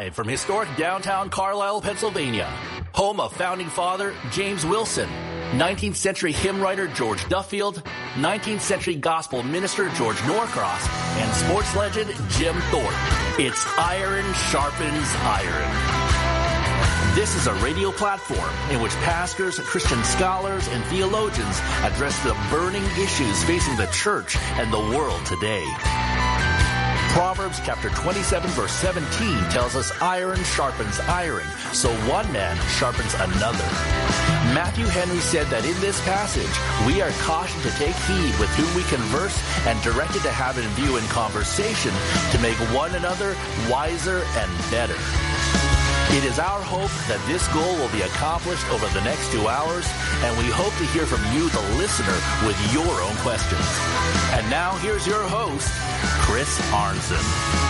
Live from historic downtown Carlisle, Pennsylvania, home of founding father James Wilson, 19th century hymn writer George Duffield, 19th century gospel minister George Norcross, and sports legend Jim Thorpe. It's Iron Sharpens Iron. This is a radio platform in which pastors, Christian scholars, and theologians address the burning issues facing the church and the world today. Proverbs chapter 27 verse 17 tells us iron sharpens iron, so one man sharpens another. Matthew Henry said that in this passage, we are cautioned to take heed with whom we converse and directed to have in view in conversation to make one another wiser and better. It is our hope that this goal will be accomplished over the next 2 hours, and we hope to hear from you, the listener, with your own questions. And now here's your host, Chris Arnson.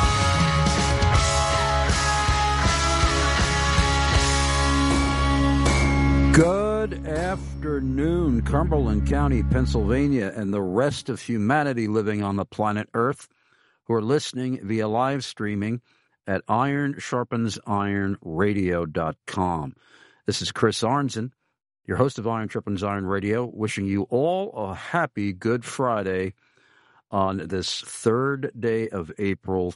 Good afternoon, Cumberland County, Pennsylvania, and the rest of humanity living on the planet Earth who are listening via live streaming at ironsharpensironradio.com. This is Chris Arnson, your host of Iron Sharpens Iron Radio, wishing you all a happy Good Friday on this third day of April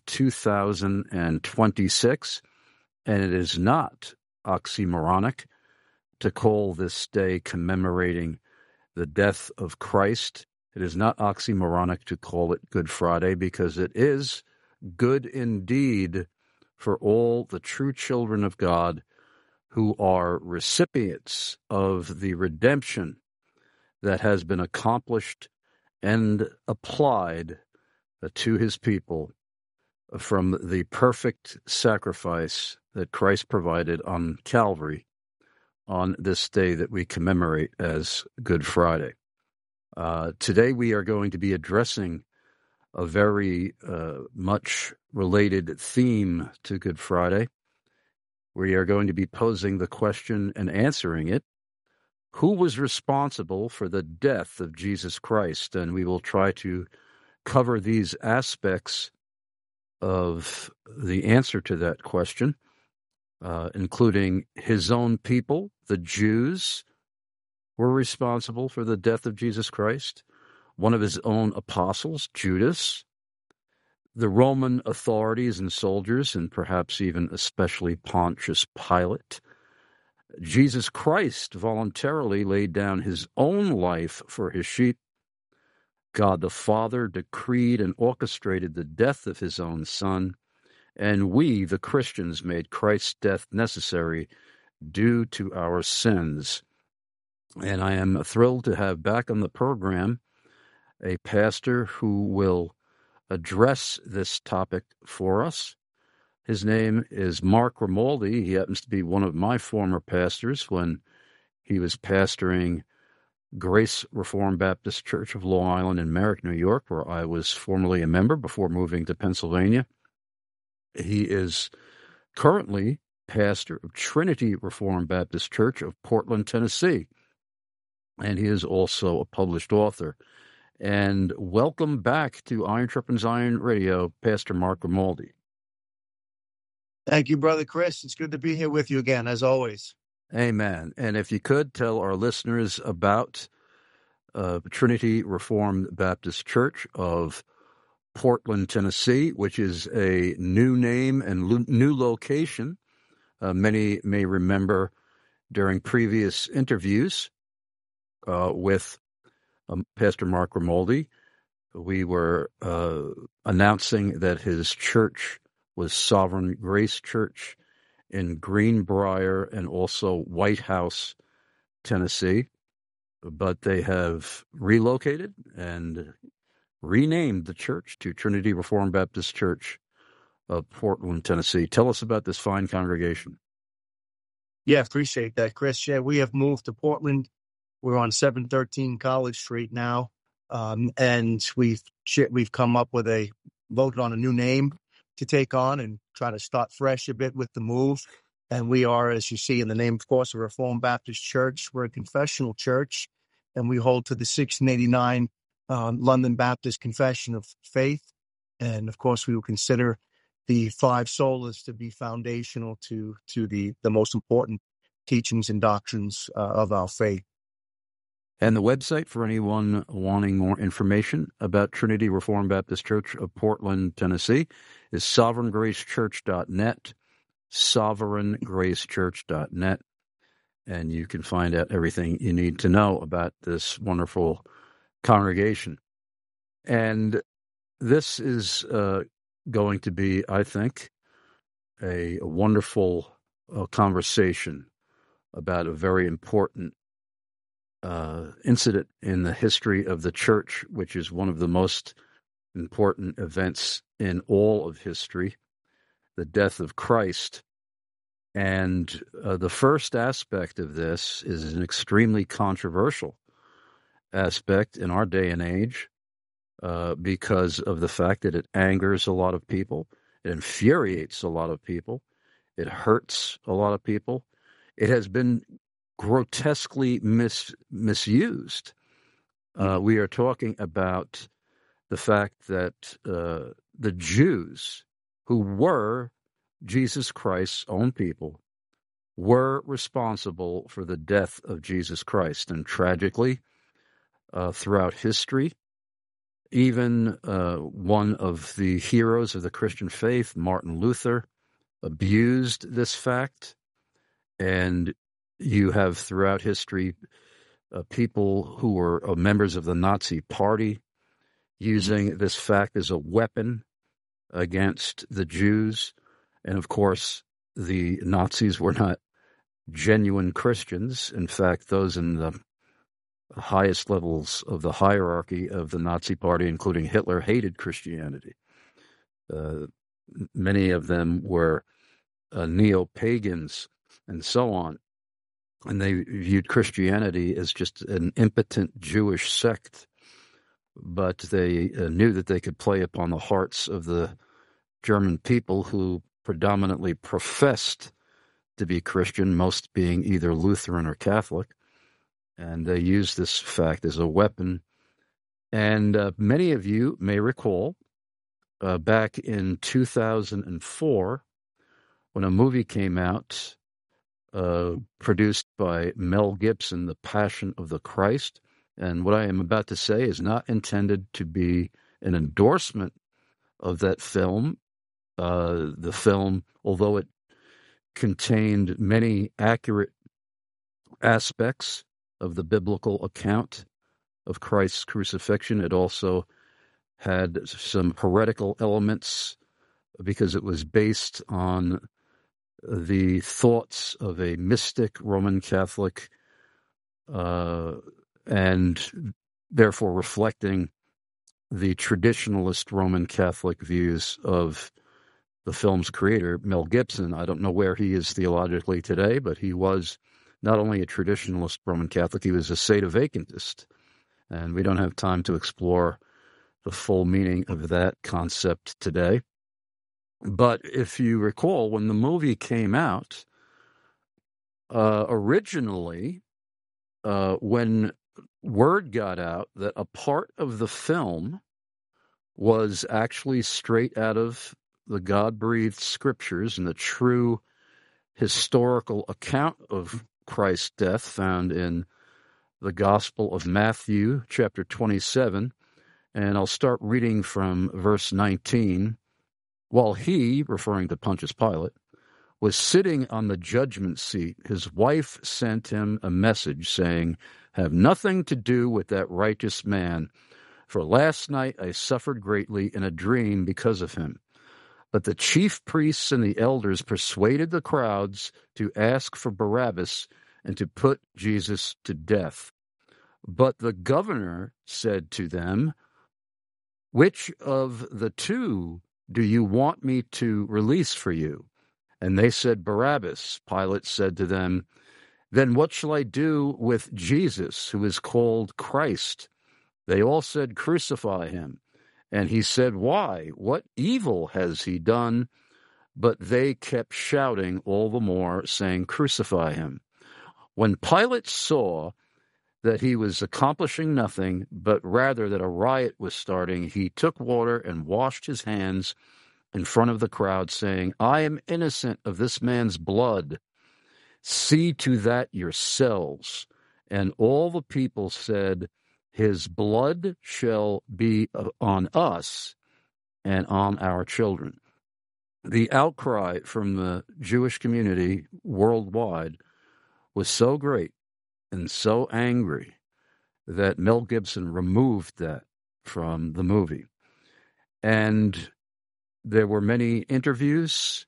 2026. And it is not oxymoronic to call this day commemorating the death of Christ. It is not oxymoronic to call it Good Friday, because it is good indeed for all the true children of God who are recipients of the redemption that has been accomplished and applied to his people from the perfect sacrifice that Christ provided on Calvary on this day that we commemorate as Good Friday. Today we are going to be addressing a very much related theme to Good Friday. We are going to be posing the question and answering it: who was responsible for the death of Jesus Christ? And we will try to cover these aspects of the answer to that question, including his own people, the Jews, were responsible for the death of Jesus Christ. One of his own apostles, Judas, the Roman authorities and soldiers, and perhaps even especially Pontius Pilate. Jesus Christ voluntarily laid down his own life for his sheep. God the Father decreed and orchestrated the death of his own Son, and we, the Christians, made Christ's death necessary due to our sins. And I am thrilled to have back on the program a pastor who will address this topic for us. His name is Mark Grimaldi. He happens to be one of my former pastors when he was pastoring Grace Reformed Baptist Church of Long Island in Merrick, New York, where I was formerly a member before moving to Pennsylvania. He is currently pastor of Trinity Reformed Baptist Church of Portland, Tennessee, and he is also a published author. And welcome back to Iron Sharpens Iron Radio, Pastor Mark Grimaldi. Thank you, Brother Chris. It's good to be here with you again, as always. Amen. And if you could tell our listeners about Trinity Reformed Baptist Church of Portland, Tennessee, which is a new name and new location. Many may remember during previous interviews with Pastor Mark Grimaldi, we were announcing that his church was Sovereign Grace Church in Greenbrier and also White House, Tennessee. But they have relocated and renamed the church to Trinity Reformed Baptist Church of Portland, Tennessee. Tell us about this fine congregation. Yeah, appreciate that, Chris. Yeah, we have moved to Portland. We're on 713 College Street now, and we've come up with voted on a new name to take on and try to start fresh a bit with the move. And we are, as you see in the name, of course, a Reformed Baptist Church. We're a confessional church, and we hold to the 1689 London Baptist Confession of Faith. And, of course, we will consider the five solas to be foundational to the most important teachings and doctrines of our faith. And the website for anyone wanting more information about Trinity Reformed Baptist Church of Portland, Tennessee, is sovereigngracechurch.net, sovereigngracechurch.net, and you can find out everything you need to know about this wonderful congregation. And this is going to be, I think, a wonderful conversation about a very important incident in the history of the church, which is one of the most important events in all of history, the death of Christ. And the first aspect of this is an extremely controversial aspect in our day and age because of the fact that it angers a lot of people, it infuriates a lot of people, it hurts a lot of people. It has been grotesquely misused. We are talking about the fact that the Jews, who were Jesus Christ's own people, were responsible for the death of Jesus Christ. And tragically, throughout history, even one of the heroes of the Christian faith, Martin Luther, abused this fact. And you have throughout history people who were members of the Nazi Party using this fact as a weapon against the Jews. And of course, the Nazis were not genuine Christians. In fact, those in the highest levels of the hierarchy of the Nazi Party, including Hitler, hated Christianity. Many of them were neo-pagans and so on. And they viewed Christianity as just an impotent Jewish sect. But they knew that they could play upon the hearts of the German people who predominantly professed to be Christian, most being either Lutheran or Catholic. And they used this fact as a weapon. And many of you may recall back in 2004 when a movie came out produced by Mel Gibson, The Passion of the Christ. And what I am about to say is not intended to be an endorsement of that film. The film, although it contained many accurate aspects of the biblical account of Christ's crucifixion, it also had some heretical elements because it was based on the thoughts of a mystic Roman Catholic and therefore reflecting the traditionalist Roman Catholic views of the film's creator, Mel Gibson. I don't know where he is theologically today, but he was not only a traditionalist Roman Catholic, he was a Sedevacantist. And we don't have time to explore the full meaning of that concept today. But if you recall, when the movie came out, originally, when word got out that a part of the film was actually straight out of the God-breathed scriptures and the true historical account of Christ's death found in the Gospel of Matthew, chapter 27, and I'll start reading from verse 19. While he, referring to Pontius Pilate, was sitting on the judgment seat, his wife sent him a message saying, "Have nothing to do with that righteous man, for last night I suffered greatly in a dream because of him." But the chief priests and the elders persuaded the crowds to ask for Barabbas and to put Jesus to death. But the governor said to them, "Which of the two do you want me to release for you?" And they said, "Barabbas." Pilate said to them, "Then what shall I do with Jesus, who is called Christ?" They all said, "Crucify him." And he said, "Why? What evil has he done?" But they kept shouting all the more, saying, "Crucify him." When Pilate saw that he was accomplishing nothing, but rather that a riot was starting, he took water and washed his hands in front of the crowd, saying, "I am innocent of this man's blood. See to that yourselves." And all the people said, "His blood shall be on us and on our children." The outcry from the Jewish community worldwide was so great and so angry that Mel Gibson removed that from the movie. And there were many interviews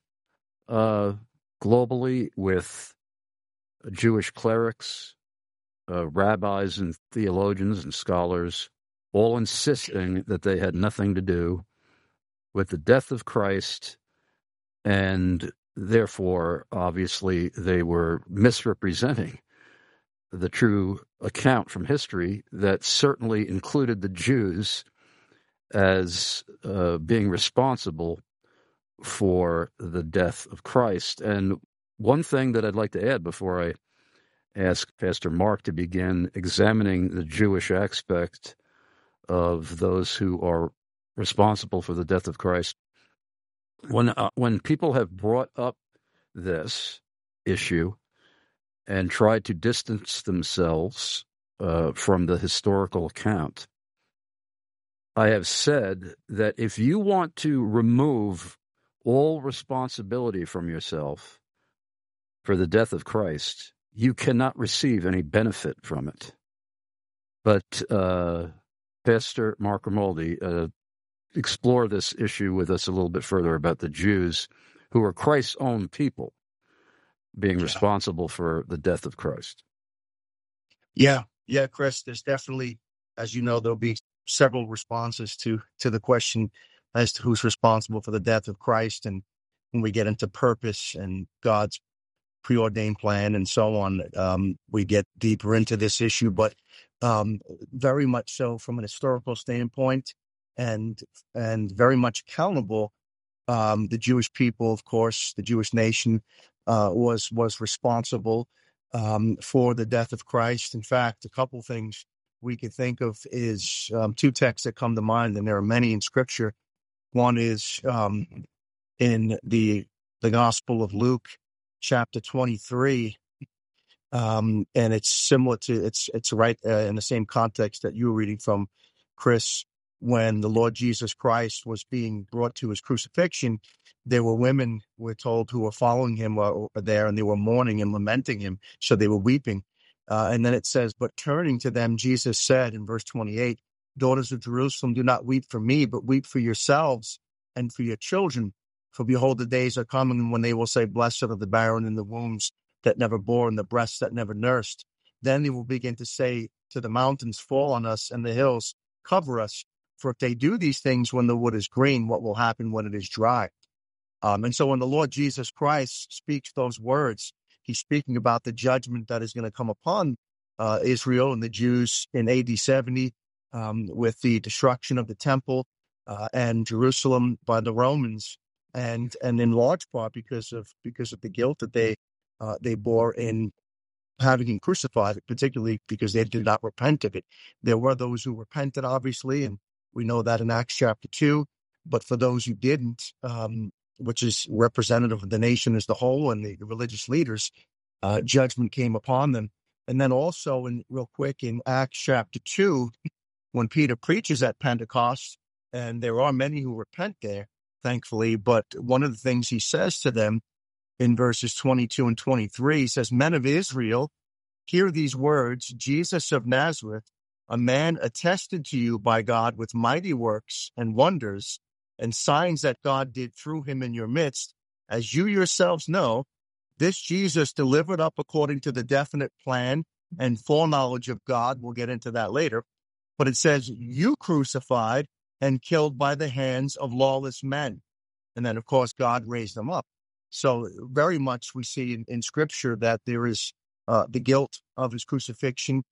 globally with Jewish clerics, rabbis and theologians and scholars, all insisting that they had nothing to do with the death of Christ, and therefore, obviously, they were misrepresenting the true account from history that certainly included the Jews as being responsible for the death of Christ. And one thing that I'd like to add before I ask Pastor Mark to begin examining the Jewish aspect of those who are responsible for the death of Christ. When people have brought up this issue and tried to distance themselves from the historical account, I have said that if you want to remove all responsibility from yourself for the death of Christ, you cannot receive any benefit from it. But Pastor Mark Grimaldi, explore this issue with us a little bit further about the Jews who are Christ's own people being responsible for the death of Christ. Yeah, Chris, there's definitely, as you know, there'll be several responses to the question as to who's responsible for the death of Christ. And when we get into purpose and God's preordained plan and so on, we get deeper into this issue, but very much so from an historical standpoint and very much accountable. The Jewish people, of course, the Jewish nation was responsible for the death of Christ. In fact, a couple things we could think of is two texts that come to mind, and there are many in Scripture. One is in the Gospel of Luke, chapter 23, and it's similar to it's right in the same context that you were reading from, Chris. When the Lord Jesus Christ was being brought to his crucifixion, there were women, we're told, who were following him there, and they were mourning and lamenting him, so they were weeping. And then it says, "But turning to them, Jesus said," in verse 28, "Daughters of Jerusalem, do not weep for me, but weep for yourselves and for your children. For behold, the days are coming when they will say, Blessed are the barren in the wombs that never bore and the breasts that never nursed. Then they will begin to say to the mountains, Fall on us, and the hills, cover us. For if they do these things when the wood is green, what will happen when it is dry?" And so when the Lord Jesus Christ speaks those words, he's speaking about the judgment that is going to come upon Israel and the Jews in AD 70 with the destruction of the temple and Jerusalem by the Romans, and in large part because of the guilt that they bore in having him crucified, particularly because they did not repent of it. There were those who repented, obviously, and we know that in Acts chapter 2. But for those who didn't, which is representative of the nation as the whole and the religious leaders, judgment came upon them. And then also, real quick, in Acts chapter 2, when Peter preaches at Pentecost, and there are many who repent there, thankfully, but one of the things he says to them in verses 22 and 23, he says, "Men of Israel, hear these words, Jesus of Nazareth, a man attested to you by God with mighty works and wonders and signs that God did through him in your midst, as you yourselves know, this Jesus delivered up according to the definite plan and foreknowledge of God." We'll get into that later. But it says, "You crucified and killed by the hands of lawless men." And then, of course, God raised them up. So very much we see in Scripture that there is the guilt of his crucifixion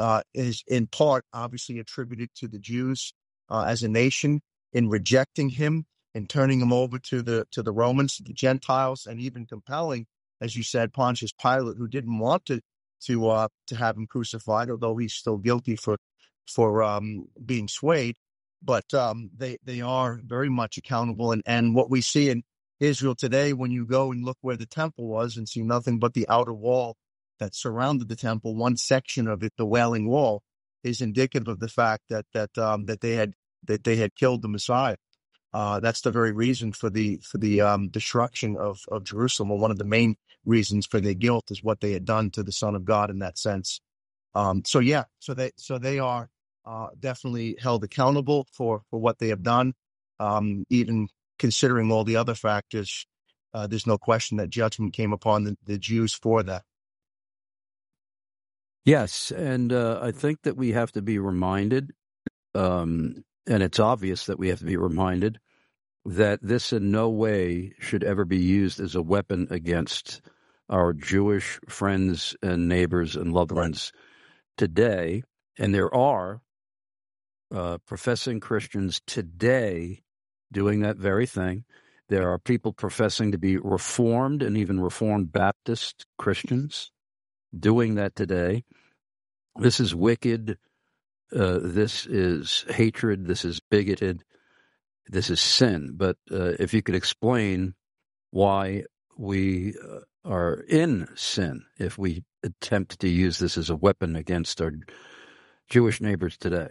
is in part obviously attributed to the Jews as a nation in rejecting him and turning him over to the Romans, the Gentiles, and even compelling, as you said, Pontius Pilate, who didn't want to have him crucified, although he's still guilty for being swayed. but they are very much accountable. And what we see in Israel today, when you go and look where the temple was and see nothing but the outer wall that surrounded the temple, one section of it, the Wailing Wall, is indicative of the fact that they had killed the Messiah. That's the very reason for the destruction of Jerusalem, or one of the main reasons for their guilt, is what they had done to the Son of God in that sense. So they are definitely held accountable for what they have done. Even considering all the other factors, there's no question that judgment came upon the Jews for that. Yes, and I think that we have to be reminded, and it's obvious that we have to be reminded, that this in no way should ever be used as a weapon against our Jewish friends and neighbors and loved ones today. And there are professing Christians today doing that very thing. There are people professing to be Reformed and even Reformed Baptist Christians doing that today. This is wicked. This is hatred. This is bigoted. This is sin. But if you could explain why we are in sin if we attempt to use this as a weapon against our Jewish neighbors today.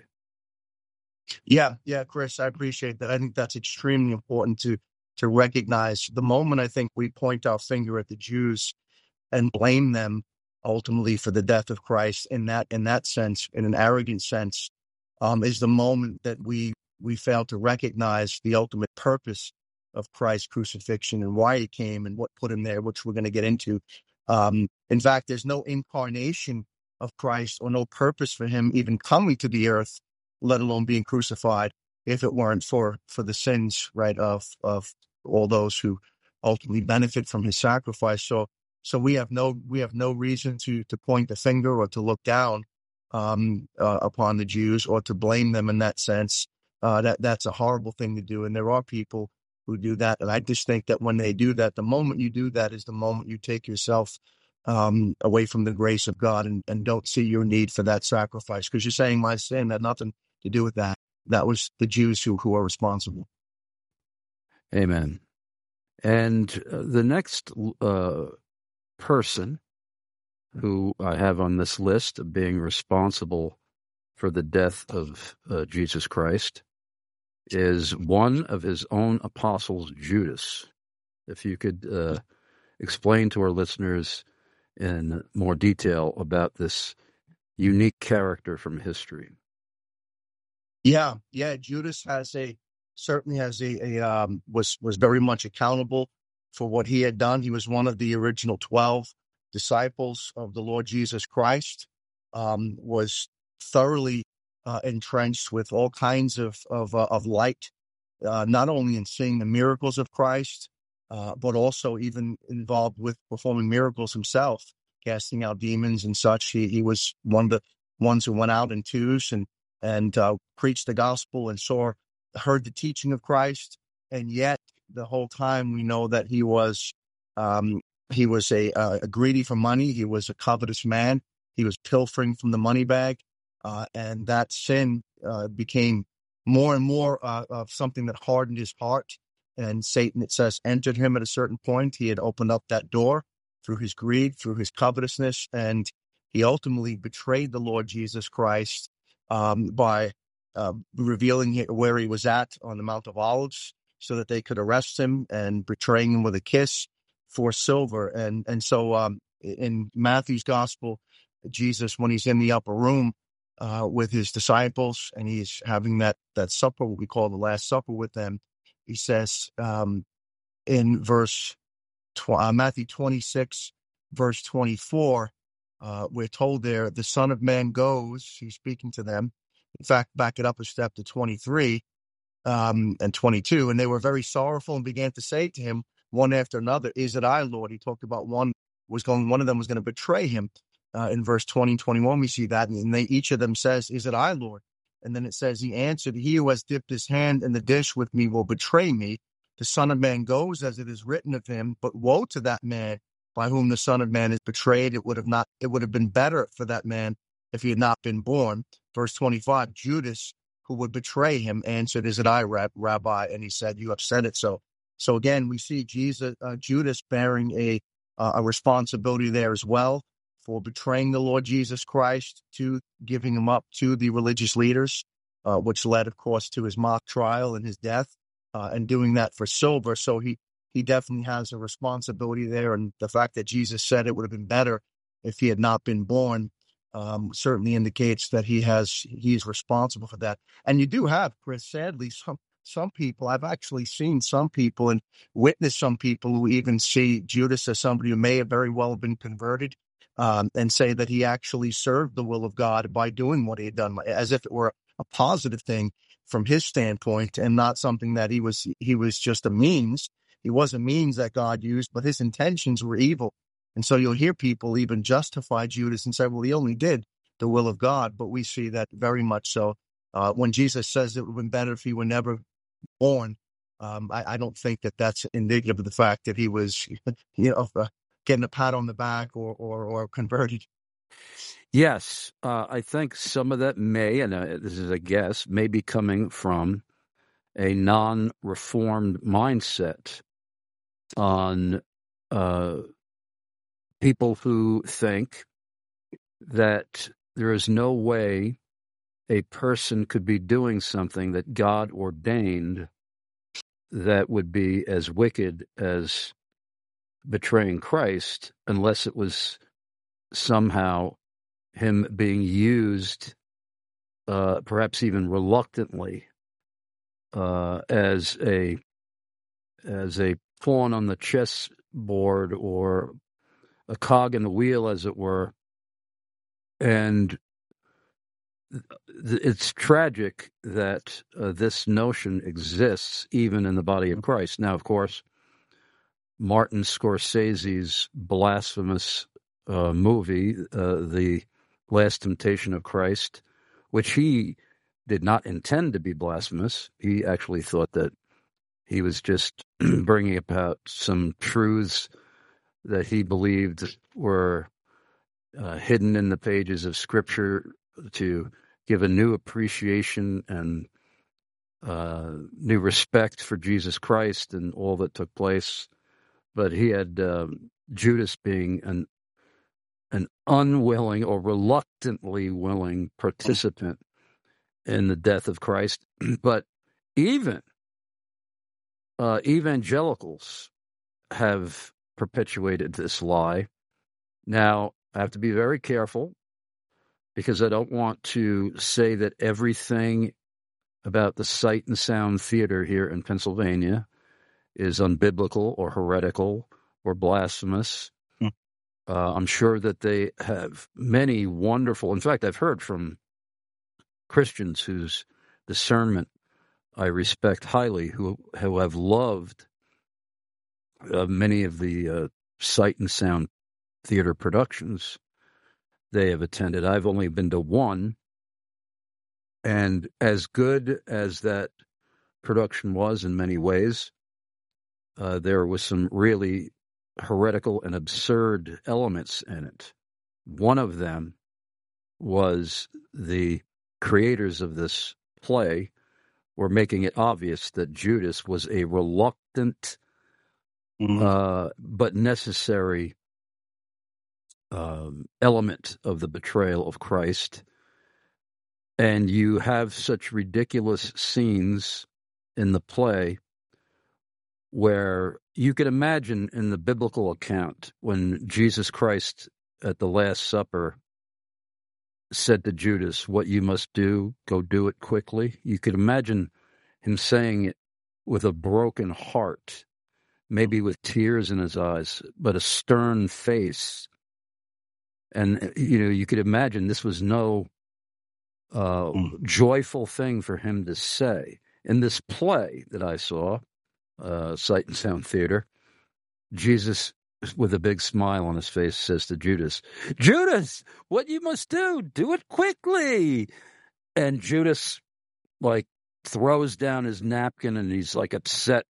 Yeah, Chris, I appreciate that. I think that's extremely important to recognize. The moment I think we point our finger at the Jews and blame them ultimately for the death of Christ in that sense, in an arrogant sense, is the moment that we fail to recognize the ultimate purpose of Christ's crucifixion and why he came and what put him there, which we're going to get into. In fact, there's no incarnation of Christ or no purpose for him even coming to the earth, let alone being crucified, if it weren't for the sins, right, of all those who ultimately benefit from his sacrifice. So we have no reason to point the finger or to look down upon the Jews or to blame them in that sense. That's a horrible thing to do, and there are people who do that. And I just think that when they do that, the moment you do that is the moment you take yourself away from the grace of God and don't see your need for that sacrifice, because you're saying my sin had nothing to do with that. That was the Jews who are responsible. Amen. And the next person who I have on this list of being responsible for the death of Jesus Christ is one of his own apostles, Judas. If you could explain to our listeners in more detail about this unique character from history. Yeah. Judas was very much accountable for what he had done. He was one of the original 12 disciples of the Lord Jesus Christ. Was thoroughly entrenched with all kinds of light, not only in seeing the miracles of Christ, but also even involved with performing miracles himself, casting out demons and such. He was one of the ones who went out in twos and preached the gospel and heard the teaching of Christ. And yet the whole time we know that he was a greedy for money. He was a covetous man. He was pilfering from the money bag. And that sin became more and more of something that hardened his heart. And Satan, it says, entered him at a certain point. He had opened up that door through his greed, through his covetousness, and he ultimately betrayed the Lord Jesus Christ by revealing where he was at on the Mount of Olives so that they could arrest him, and betraying him with a kiss for silver. And so in Matthew's gospel, Jesus, when he's in the upper room with his disciples and he's having that supper, what we call the Last Supper with them, he says in Matthew 26, verse 24, we're told there, the Son of Man goes, he's speaking to them. In fact, back it up a step to 23 and 22, and they were very sorrowful and began to say to him one after another, is it I, Lord? He talked about one of them was going to betray him. In verse 20 and 21, we see that, and each of them says, is it I, Lord? And then it says, he answered, he who has dipped his hand in the dish with me will betray me. The Son of Man goes as it is written of him, but woe to that man by whom the Son of Man is betrayed. It would have been better for that man if he had not been born. Verse 25, Judas, who would betray him, answered, "Is it I, Rabbi?" And he said, "You have said it so." So again, we see Judas bearing a responsibility there as well for betraying the Lord Jesus Christ, to giving him up to the religious leaders, which led, of course, to his mock trial and his death, and doing that for silver. So he definitely has a responsibility there. And the fact that Jesus said it would have been better if he had not been born certainly indicates that he is responsible for that. And you do have, Chris, sadly, some people, I've actually seen some people and witnessed some people who even see Judas as somebody who may have very well been converted, and say that he actually served the will of God by doing what he had done, as if it were a positive thing from his standpoint, and not something that he was just a means. He was a means that God used, but his intentions were evil. And so you'll hear people even justify Judas and say, well, he only did the will of God. But we see that very much so. When Jesus says it would have been better if he were never born, I don't think that that's indicative of the fact that he was, getting a pat on the back or converted. Yes, I think some of that may, and this is a guess, may be coming from a non-reformed mindset on people who think that there is no way a person could be doing something that God ordained that would be as wicked as betraying Christ, unless it was somehow him being used, perhaps even reluctantly, as a pawn on the chessboard, or a cog in the wheel, as it were. And it's tragic that this notion exists even in the body of Christ. Now, of course, Martin Scorsese's blasphemous movie, The Last Temptation of Christ, which he did not intend to be blasphemous. He actually thought that he was just bringing about some truths that he believed were hidden in the pages of Scripture to give a new appreciation and new respect for Jesus Christ and all that took place. But he had Judas being an unwilling or reluctantly willing participant in the death of Christ. But even evangelicals have perpetuated this lie. Now, I have to be very careful, because I don't want to say that everything about the Sight and Sound Theater here in Pennsylvania is unbiblical or heretical or blasphemous. I'm sure that they have many wonderful, in fact, I've heard from Christians whose discernment I respect highly, who have loved many of the Sight and Sound Theater productions they have attended. I've only been to one, and as good as that production was in many ways, there was some really heretical and absurd elements in it. One of them was the creators of this play were making it obvious that Judas was a reluctant but necessary element of the betrayal of Christ. And you have such ridiculous scenes in the play where you could imagine in the biblical account when Jesus Christ at the Last Supper said to Judas, "What you must do, go do it quickly." You could imagine him saying it with a broken heart, maybe with tears in his eyes, but a stern face. And, you could imagine this was no joyful thing for him to say. In this play that I saw, Sight and Sound Theater, Jesus, with a big smile on his face, says to Judas, "Judas, what you must do it quickly." And Judas, throws down his napkin, and he's, upset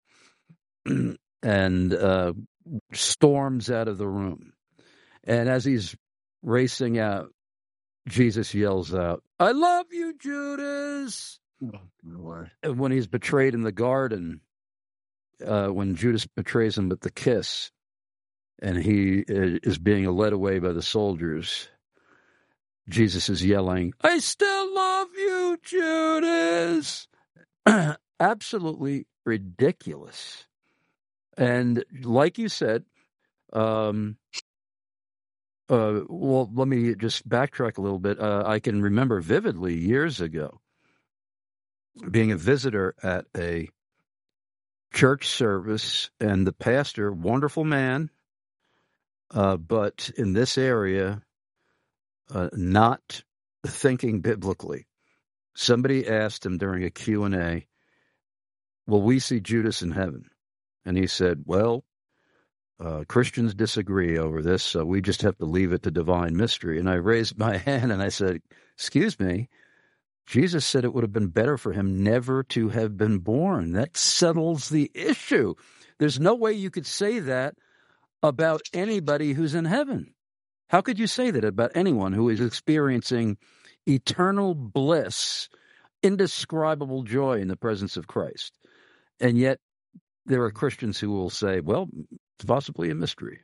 and storms out of the room. And as he's racing out, Jesus yells out, "I love you, Judas." when he's betrayed in the garden, when Judas betrays him with the kiss, and he is being led away by the soldiers, Jesus is yelling, "I still love you, Judas!" Absolutely ridiculous. And like you said, well, let me just backtrack a little bit. I can remember vividly years ago being a visitor at a church service, and the pastor, wonderful man, but in this area, not thinking biblically. Somebody asked him during a Q&A, "Will we see Judas in heaven?" And he said, "Well, Christians disagree over this, so we just have to leave it to divine mystery." And I raised my hand and I said, "Excuse me, Jesus said it would have been better for him never to have been born. That settles the issue. There's no way you could say that about anybody who's in heaven. How could you say that about anyone who is experiencing eternal bliss, indescribable joy in the presence of Christ?" And yet there are Christians who will say, well, it's possibly a mystery.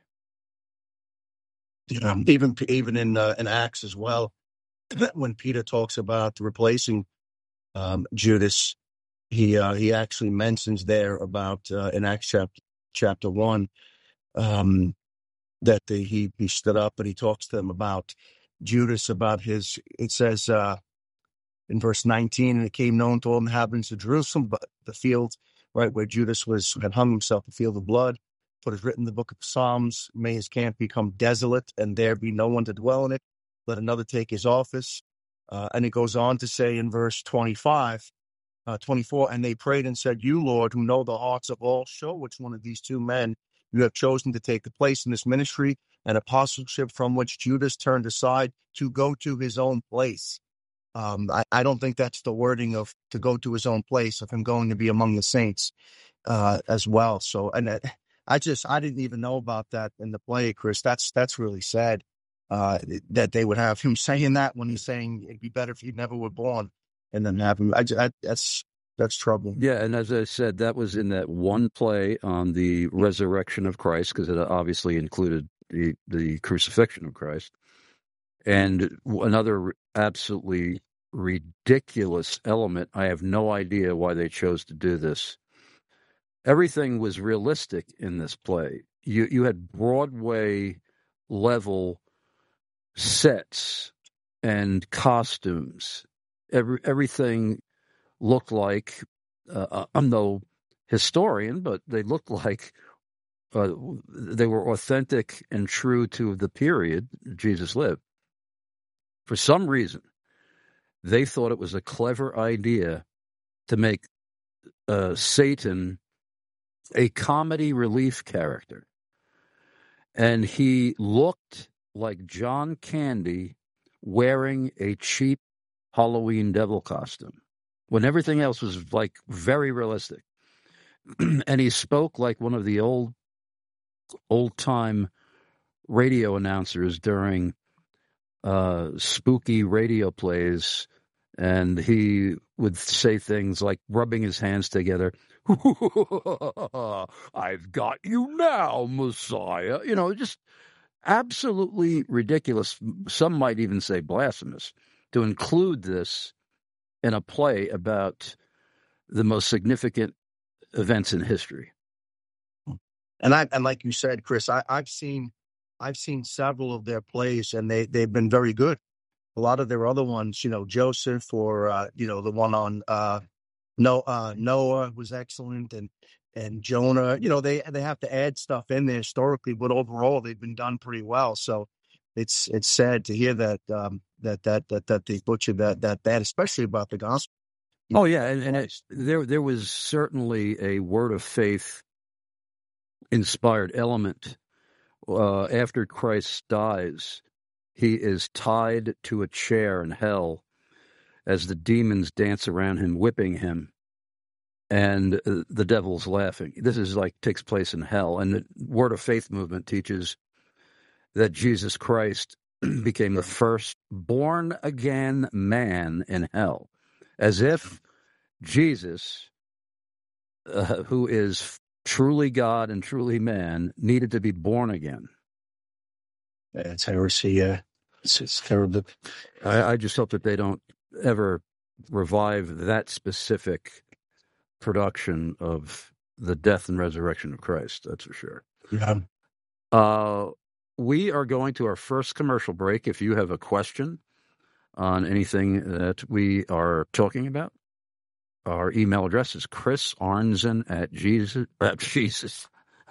Yeah, even in Acts as well, when Peter talks about replacing Judas, he actually mentions there about in Acts chapter 1 that he stood up and he talks to them about Judas, about his. It says in verse 19, "And it came known to all the inhabitants of Jerusalem, but the field, right, where Judas had hung himself, the field of blood, for it is written in the book of Psalms, may his camp become desolate, and there be no one to dwell in it. Let another take his office." And it goes on to say in verse 24, "And they prayed and said, You, Lord, who know the hearts of all, show which one of these two men you have chosen to take the place in this ministry and apostleship from which Judas turned aside to go to his own place." I don't think that's the wording of to go to his own place, of him going to be among the saints as well. So, and I didn't even know about that in the play, Chris. That's really sad that they would have him saying that when he's saying it'd be better if you never were born, and then have him. That's trouble. Yeah, and as I said, that was in that one play on the resurrection of Christ, because it obviously included the crucifixion of Christ. And another absolutely ridiculous element, I have no idea why they chose to do this. Everything was realistic in this play. You had Broadway level sets and costumes. Everything looked like, I'm no historian, but they looked like they were authentic and true to the period Jesus lived. For some reason, they thought it was a clever idea to make Satan a comedy relief character. And he looked like John Candy wearing a cheap Halloween devil costume, when everything else was like very realistic. And he spoke like one of the old-time radio announcers during spooky radio plays, and he would say things like rubbing his hands together, "I've got you now, Messiah." Just absolutely ridiculous. Some might even say blasphemous to include this in a play about the most significant events in history. And like you said, Chris, I've seen several of their plays, and they've been very good. A lot of their other ones, Joseph, or the one on Noah was excellent, and Jonah. They have to add stuff in there historically, but overall they've been done pretty well. So it's sad to hear that that they butchered that bad, especially about the gospel. Oh yeah, and there was certainly a word of faith inspired element. After Christ dies, he is tied to a chair in hell as the demons dance around him, whipping him, and the devil's laughing. This is takes place in hell, and the Word of Faith movement teaches that Jesus Christ became the first born-again man in hell, as if Jesus, who is truly God and truly man, needed to be born again. It's heresy. It's terrible. I just hope that they don't ever revive that specific production of the death and resurrection of Christ. That's for sure. Yeah. We are going to our first commercial break. If you have a question on anything that we are talking about, our email address is chrisarnzen@Jesus.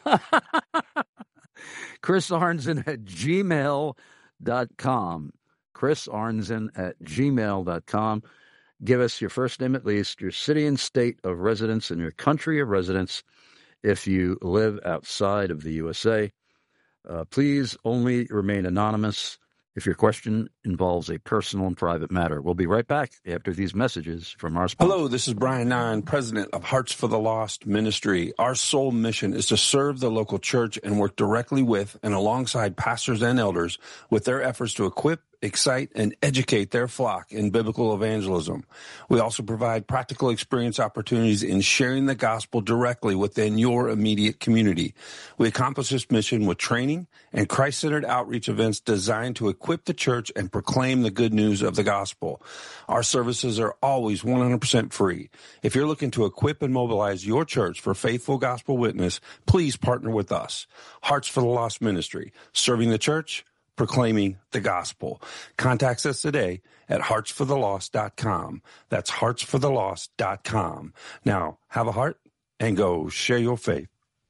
chrisarnzen@gmail.com. chrisarnzen@gmail.com. Give us your first name at least, your city and state of residence, and your country of residence if you live outside of the USA. Please only remain anonymous if your question involves a personal and private matter. We'll be right back after these messages from our sponsor. Hello, this is Brian Nine, president of Hearts for the Lost Ministry. Our sole mission is to serve the local church and work directly with and alongside pastors and elders with their efforts to equip, excite, and educate their flock in biblical evangelism. We also provide practical experience opportunities in sharing the gospel directly within your immediate community. We accomplish this mission with training and Christ-centered outreach events designed to equip the church and proclaim the good news of the gospel. Our services are always 100% free. If you're looking to equip and mobilize your church for faithful gospel witness, please partner with us. Hearts for the Lost Ministry, serving the church, proclaiming the gospel. Contact us today at heartsforthelost.com. That's heartsforthelost.com. Now, have a heart and go share your faith.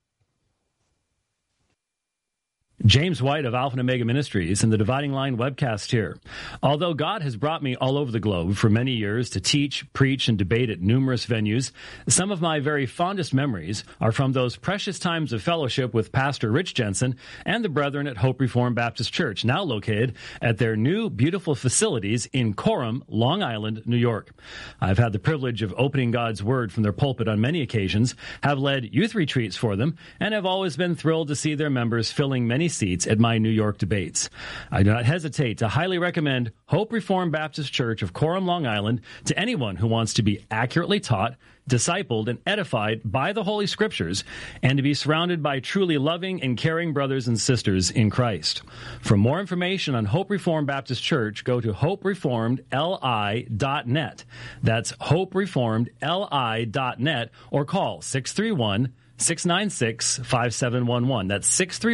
James White of Alpha and Omega Ministries and the Dividing Line webcast here. Although God has brought me all over the globe for many years to teach, preach, and debate at numerous venues, some of my very fondest memories are from those precious times of fellowship with Pastor Rich Jensen and the brethren at Hope Reformed Baptist Church, now located at their new beautiful facilities in Coram, Long Island, New York. I've had the privilege of opening God's Word from their pulpit on many occasions, have led youth retreats for them, and have always been thrilled to see their members filling many seats at my New York debates. I do not hesitate to highly recommend Hope Reformed Baptist Church of Coram, Long Island to anyone who wants to be accurately taught, discipled, and edified by the Holy Scriptures, and to be surrounded by truly loving and caring brothers and sisters in Christ. For more information on Hope Reformed Baptist Church, go to hopereformedli.net. That's hopereformedli.net, or call 631-696-5711. That's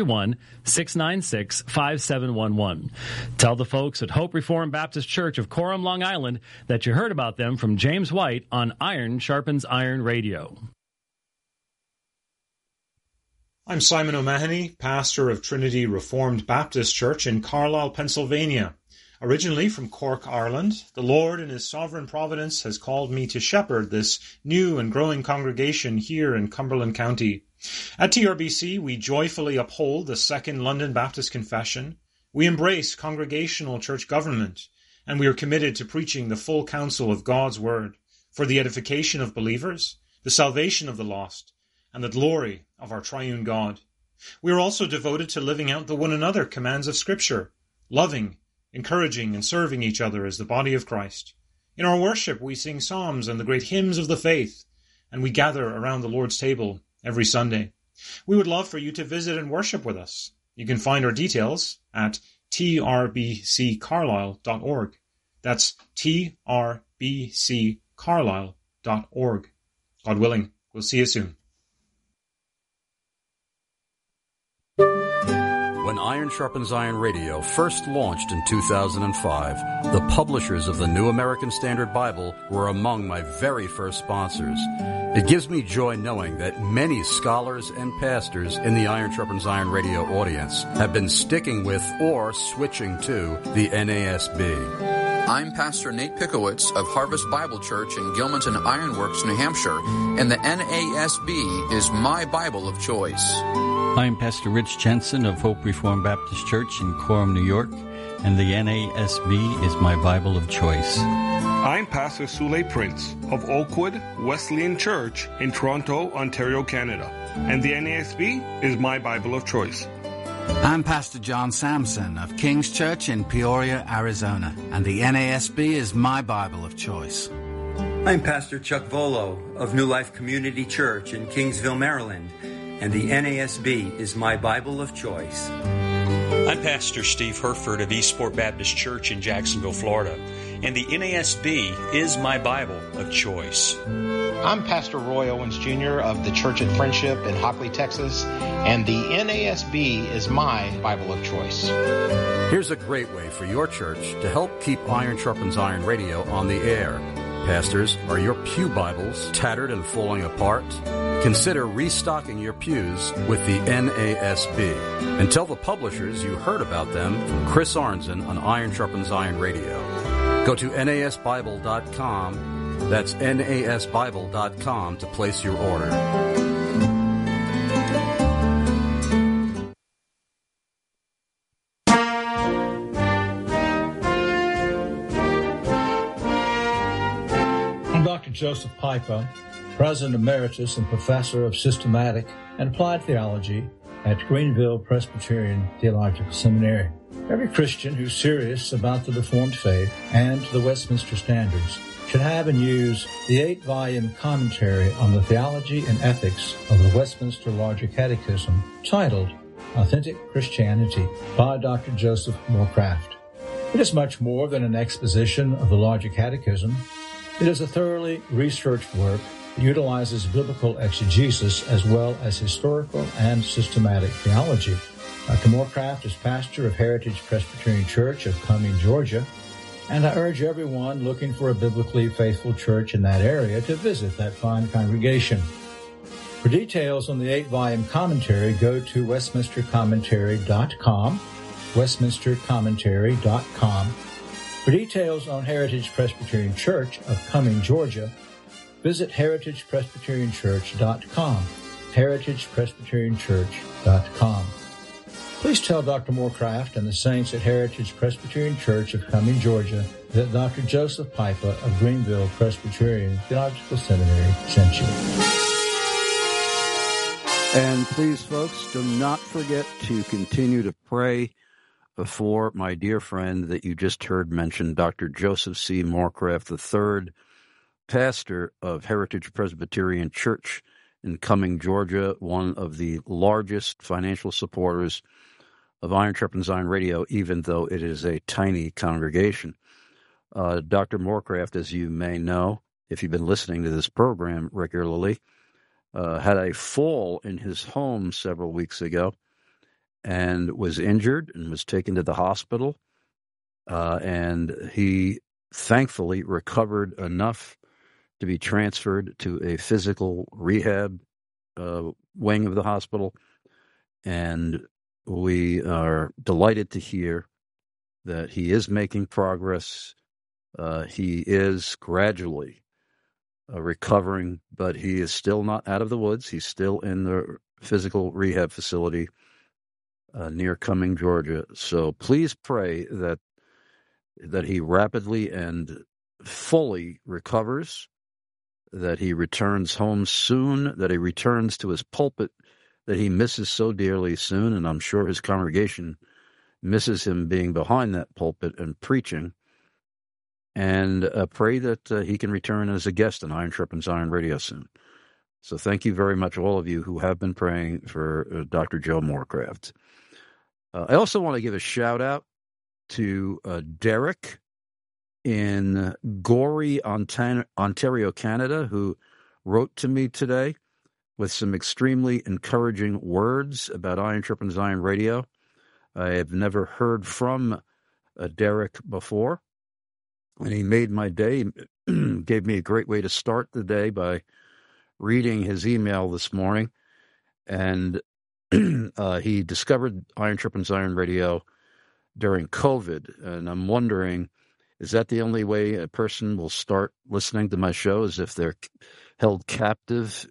631-696-5711. Tell the folks at Hope Reformed Baptist Church of Coram, Long Island, that you heard about them from James White on Iron Sharpens Iron Radio. I'm Simon O'Mahony, pastor of Trinity Reformed Baptist Church in Carlisle, Pennsylvania. Originally from Cork, Ireland, the Lord in His sovereign providence has called me to shepherd this new and growing congregation here in Cumberland County. At TRBC, we joyfully uphold the Second London Baptist Confession. We embrace congregational church government, and we are committed to preaching the full counsel of God's Word for the edification of believers, the salvation of the lost, and the glory of our triune God. We are also devoted to living out the one another commands of Scripture, loving, encouraging, and serving each other as the body of Christ. In our worship, we sing psalms and the great hymns of the faith, and we gather around the Lord's table every Sunday. We would love for you to visit and worship with us. You can find our details at trbccarlisle.org. That's trbccarlisle.org. God willing, we'll see you soon. When Iron Sharpens Iron Radio first launched in 2005, the publishers of the New American Standard Bible were among my very first sponsors. It gives me joy knowing that many scholars and pastors in the Iron Sharpens Iron Radio audience have been sticking with or switching to the NASB. I'm Pastor Nate Pickowitz of Harvest Bible Church in Gilmanton Ironworks, New Hampshire, and the NASB is my Bible of choice. I'm Pastor Rich Jensen of Hope Reformed Baptist Church in Coram, New York, and the NASB is my Bible of choice. I'm Pastor Sule Prince of Oakwood Wesleyan Church in Toronto, Ontario, Canada, and the NASB is my Bible of choice. I'm Pastor John Sampson of King's Church in Peoria, Arizona, and the NASB is my Bible of choice. I'm Pastor Chuck Volo of New Life Community Church in Kingsville, Maryland, and the NASB is my Bible of choice. I'm Pastor Steve Herford of Eastport Baptist Church in Jacksonville, Florida, and the NASB is my Bible of choice. I'm Pastor Roy Owens Jr. of the Church at Friendship in Hockley, Texas, and the NASB is my Bible of choice. Here's a great way for your church to help keep Iron Sharpens Iron Radio on the air. Pastors, are your pew Bibles tattered and falling apart? Consider restocking your pews with the NASB. And tell the publishers you heard about them from Chris Arnzen on Iron Sharpens Iron Radio. Go to NASBible.com. That's NASBible.com to place your order. Dr. Joseph Pipa, President Emeritus and Professor of Systematic and Applied Theology at Greenville Presbyterian Theological Seminary. Every Christian who's serious about the Reformed faith and the Westminster Standards should have and use the 8-volume commentary on the theology and ethics of the Westminster Larger Catechism titled Authentic Christianity by Dr. Joseph Morecraft. It is much more than an exposition of the Larger Catechism. It is a thoroughly researched work that utilizes biblical exegesis as well as historical and systematic theology. Dr. Morecraft is pastor of Heritage Presbyterian Church of Cumming, Georgia, and I urge everyone looking for a biblically faithful church in that area to visit that fine congregation. For details on the 8-volume commentary, go to westminstercommentary.com, westminstercommentary.com. For details on Heritage Presbyterian Church of Cumming, Georgia, visit heritagepresbyterianchurch.com, heritagepresbyterianchurch.com. Please tell Dr. Morecraft and the saints at Heritage Presbyterian Church of Cumming, Georgia, that Dr. Joseph Pipa of Greenville Presbyterian Theological Seminary sent you. And please, folks, do not forget to continue to pray for my dear friend that you just heard mentioned, Dr. Joseph C. Morecraft III, pastor of Heritage Presbyterian Church in Cumming, Georgia, one of the largest financial supporters of Iron Sharpens Iron Radio, even though it is a tiny congregation. Dr. Morecraft, as you may know, if you've been listening to this program regularly, had a fall in his home several weeks ago and was injured and was taken to the hospital. And he thankfully recovered enough to be transferred to a physical rehab wing of the hospital. And we are delighted to hear that he is making progress. He is gradually recovering, but he is still not out of the woods. He's still in the physical rehab facility near Cumming, Georgia. So please pray that he rapidly and fully recovers, that he returns home soon, that he returns to his pulpit that he misses so dearly soon, and I'm sure his congregation misses him being behind that pulpit and preaching. And pray that he can return as a guest on Iron Sharpens Iron Radio soon. So thank you very much, all of you who have been praying for Dr. Joe Morecraft. I also want to give a shout-out to Derek in Gorey, Ontario, Canada, who wrote to me today with some extremely encouraging words about Iron Sharpens Iron Radio. I have never heard from Derek before, and he made my day, gave me a great way to start the day by reading his email this morning. And he discovered Iron Sharpens Iron Radio during COVID, and I'm wondering, is that the only way a person will start listening to my show, is if they're held captive,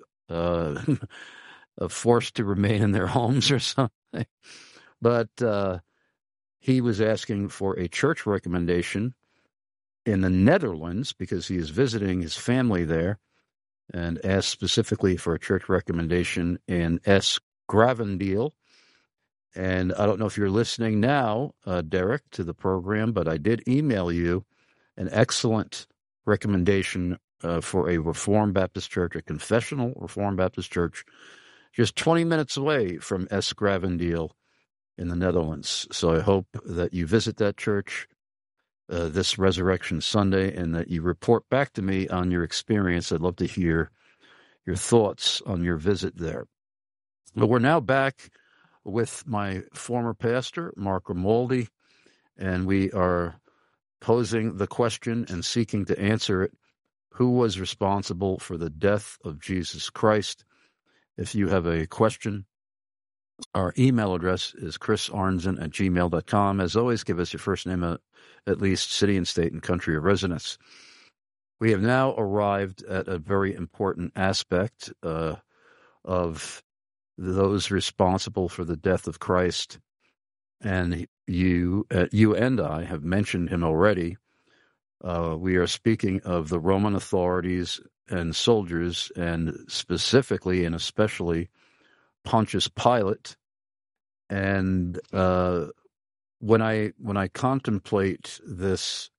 forced to remain in their homes or something? But he was asking for a church recommendation in the Netherlands because he is visiting his family there, and asked specifically for a church recommendation in Gravendale. And I don't know if you're listening now, Derek, to the program, but I did email you an excellent recommendation for a Reformed Baptist church, a confessional Reformed Baptist church, just 20 minutes away from Esgravendeel in the Netherlands. So I hope that you visit that church this Resurrection Sunday and that you report back to me on your experience. I'd love to hear your thoughts on your visit there. But we're now back with my former pastor, Mark Grimaldi, and we are posing the question and seeking to answer it: who was responsible for the death of Jesus Christ? If you have a question, our email address is chrisarnzen@gmail.com. As always, give us your first name, at least city and state and country of residence. We have now arrived at a very important aspect of those responsible for the death of Christ. And you and I have mentioned him already. We are speaking of the Roman authorities and soldiers, and specifically and especially Pontius Pilate. And when I contemplate this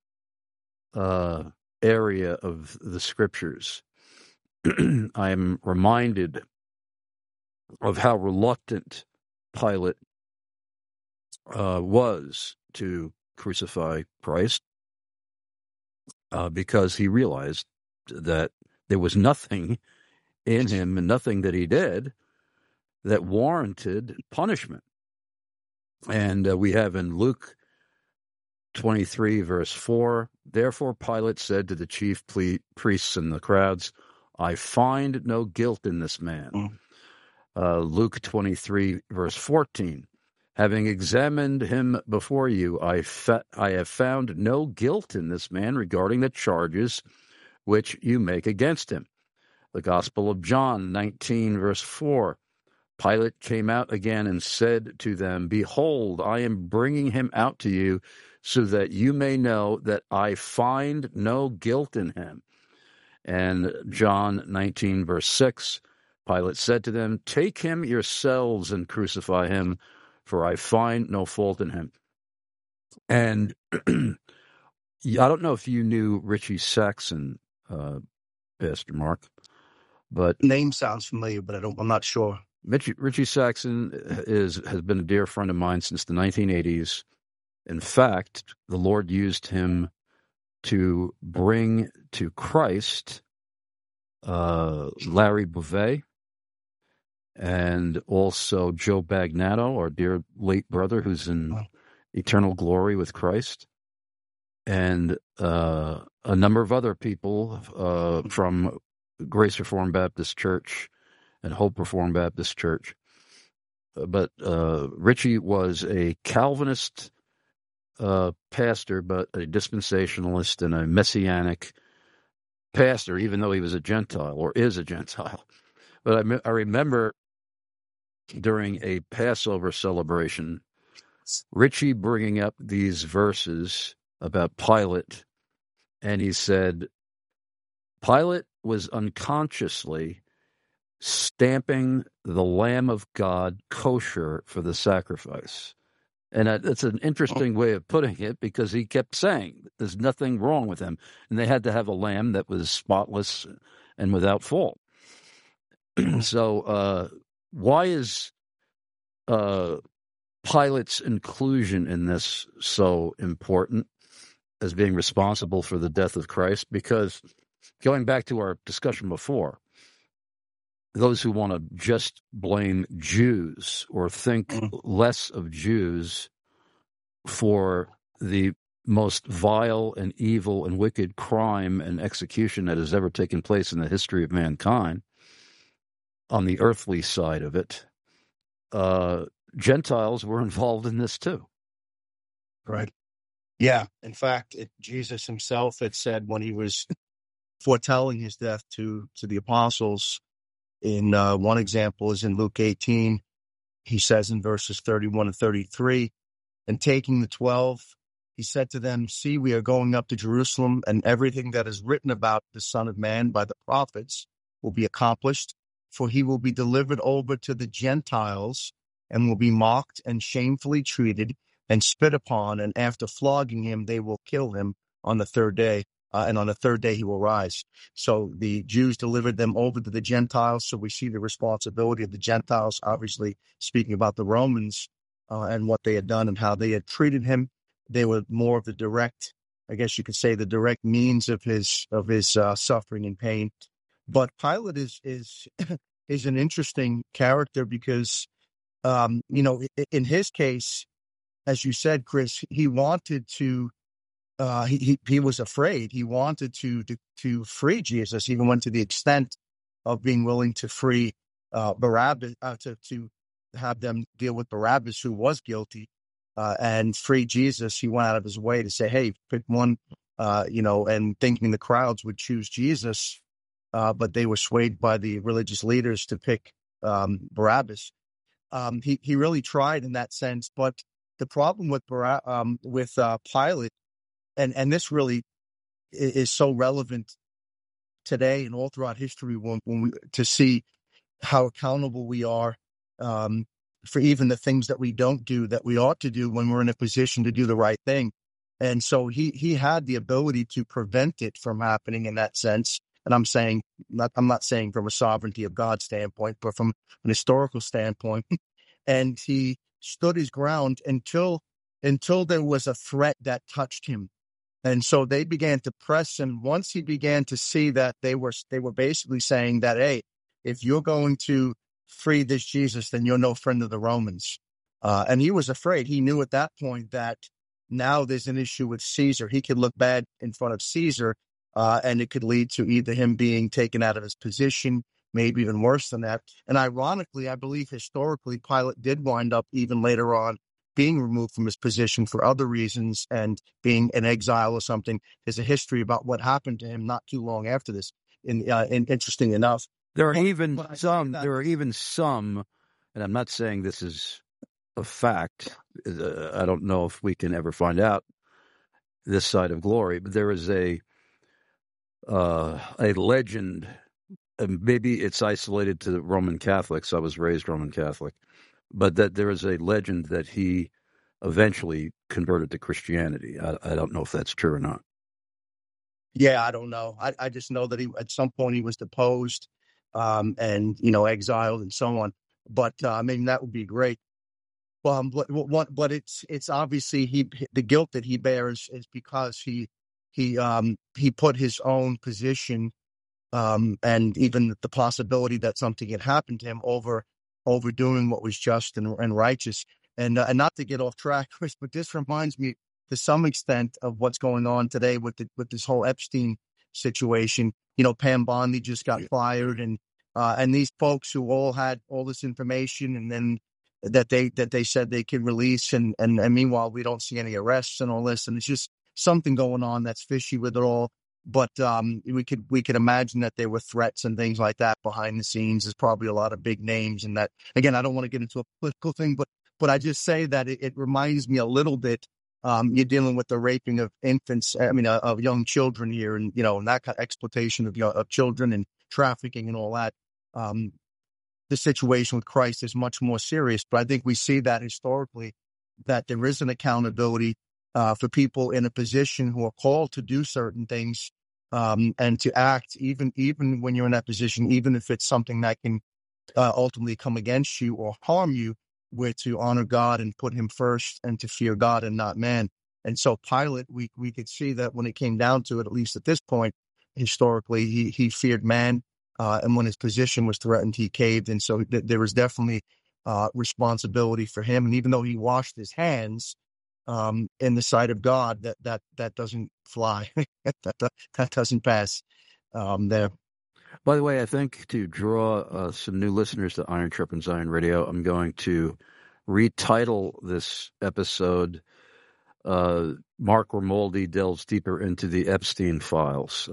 area of the scriptures, I am reminded of how reluctant Pilate was to crucify Christ, because he realized that there was nothing in him and nothing that he did that warranted punishment. And we have in Luke 23, verse 4, therefore Pilate said to the chief priests and the crowds, I find no guilt in this man. Luke 23, verse 14, having examined him before you, I have found no guilt in this man regarding the charges which you make against him. The Gospel of John 19, verse 4, Pilate came out again and said to them, behold, I am bringing him out to you so that you may know that I find no guilt in him. And John 19, verse 6, Pilate said to them, take him yourselves and crucify him, for I find no fault in him. And I don't know if you knew Richie Saxon, Pastor Mark, but name sounds familiar, but I'm not sure. Richie Saxon has been a dear friend of mine since the 1980s. In fact, the Lord used him to bring to Christ Larry Bouvet and also Joe Bagnato, our dear late brother, who's in eternal glory with Christ, and a number of other people from Grace Reformed Baptist Church and Hope Reformed Baptist Church. But Richie was a Calvinist pastor, but a dispensationalist and a messianic pastor, even though he was a Gentile or is a Gentile. But I remember during a Passover celebration, Richie bringing up these verses about Pilate, and he said, Pilate was unconsciously stamping the Lamb of God kosher for the sacrifice. And that's an interesting way of putting it, because he kept saying there's nothing wrong with him. And they had to have a lamb that was spotless and without fault. So why is Pilate's inclusion in this so important as being responsible for the death of Christ? Because going back to our discussion before, those who want to just blame Jews or think less of Jews for the most vile and evil and wicked crime and execution that has ever taken place in the history of mankind, on the earthly side of it, Gentiles were involved in this too. Right. Yeah. In fact, Jesus himself had said when he was foretelling his death to the apostles, in one example is in Luke 18, he says in verses 31 and 33, and taking the 12, he said to them, see, we are going up to Jerusalem, and everything that is written about the Son of Man by the prophets will be accomplished, for he will be delivered over to the Gentiles and will be mocked and shamefully treated and spit upon, and after flogging him, they will kill him on the third day. and on the third day he will rise. So the Jews delivered them over to the Gentiles. So we see the responsibility of the Gentiles, obviously speaking about the Romans and what they had done and how they had treated him. They were more of the direct, I guess you could say, the direct means of his suffering and pain. But Pilate is an interesting character because, in his case, as you said, Chris, he wanted to. He was afraid. He wanted to free Jesus. He even went to the extent of being willing to free Barabbas, to have them deal with Barabbas, who was guilty, and free Jesus. He went out of his way to say, "Hey, pick one," and thinking the crowds would choose Jesus, but they were swayed by the religious leaders to pick Barabbas. He really tried in that sense, but the problem with Pilate. And this really is so relevant today and all throughout history to see how accountable we are for even the things that we don't do that we ought to do when we're in a position to do the right thing. And so he had the ability to prevent it from happening in that sense. And I'm not saying from a sovereignty of God standpoint, but from an historical standpoint. And he stood his ground until there was a threat that touched him. And so they began to press him. Once he began to see that they were basically saying that, hey, if you're going to free this Jesus, then you're no friend of the Romans. And he was afraid. He knew at that point that now there's an issue with Caesar. He could look bad in front of Caesar, and it could lead to either him being taken out of his position, maybe even worse than that. And ironically, I believe historically, Pilate did wind up even later on being removed from his position for other reasons and being in exile or something. There's a history about what happened to him not too long after this. And interesting enough, there are even some, and I'm not saying this is a fact. I don't know if we can ever find out this side of glory, but there is a legend. And maybe it's isolated to Roman Catholics. I was raised Roman Catholic. But that there is a legend that he eventually converted to Christianity. I don't know if that's true or not. Yeah, I don't know. I just know that at some point he was deposed and exiled and so on. But that would be great. But it's obviously the guilt that he bears is because he put his own position and even the possibility that something had happened to him over doing what was just and righteous. And not to get off track, Chris, but this reminds me to some extent of what's going on today with this whole Epstein situation. Pam Bondi just got fired, and these folks who all had all this information, and then that they said they could release, and meanwhile we don't see any arrests and all this, and it's just something going on that's fishy with it all. But we could imagine that there were threats and things like that behind the scenes. There's probably a lot of big names, and that, again, I don't want to get into a political thing, but I just say that it reminds me a little bit. You're dealing with the raping of infants, of young children here, and and that kind of exploitation of children and trafficking and all that. The situation with Christ is much more serious, but I think we see that historically, that there is an accountability for people in a position who are called to do certain things and to act, even when you're in that position, even if it's something that can ultimately come against you or harm you, we're to honor God and put him first and to fear God and not man. And so Pilate, we could see that when it came down to it, at least at this point, historically, he feared man. And when his position was threatened, he caved. And so there was definitely responsibility for him. And even though he washed his hands, in the sight of God, that doesn't fly. that doesn't pass there. By the way, I think to draw some new listeners to Iron Sharpens Iron Radio, I'm going to retitle this episode, Mark Romaldi Delves Deeper into the Epstein Files.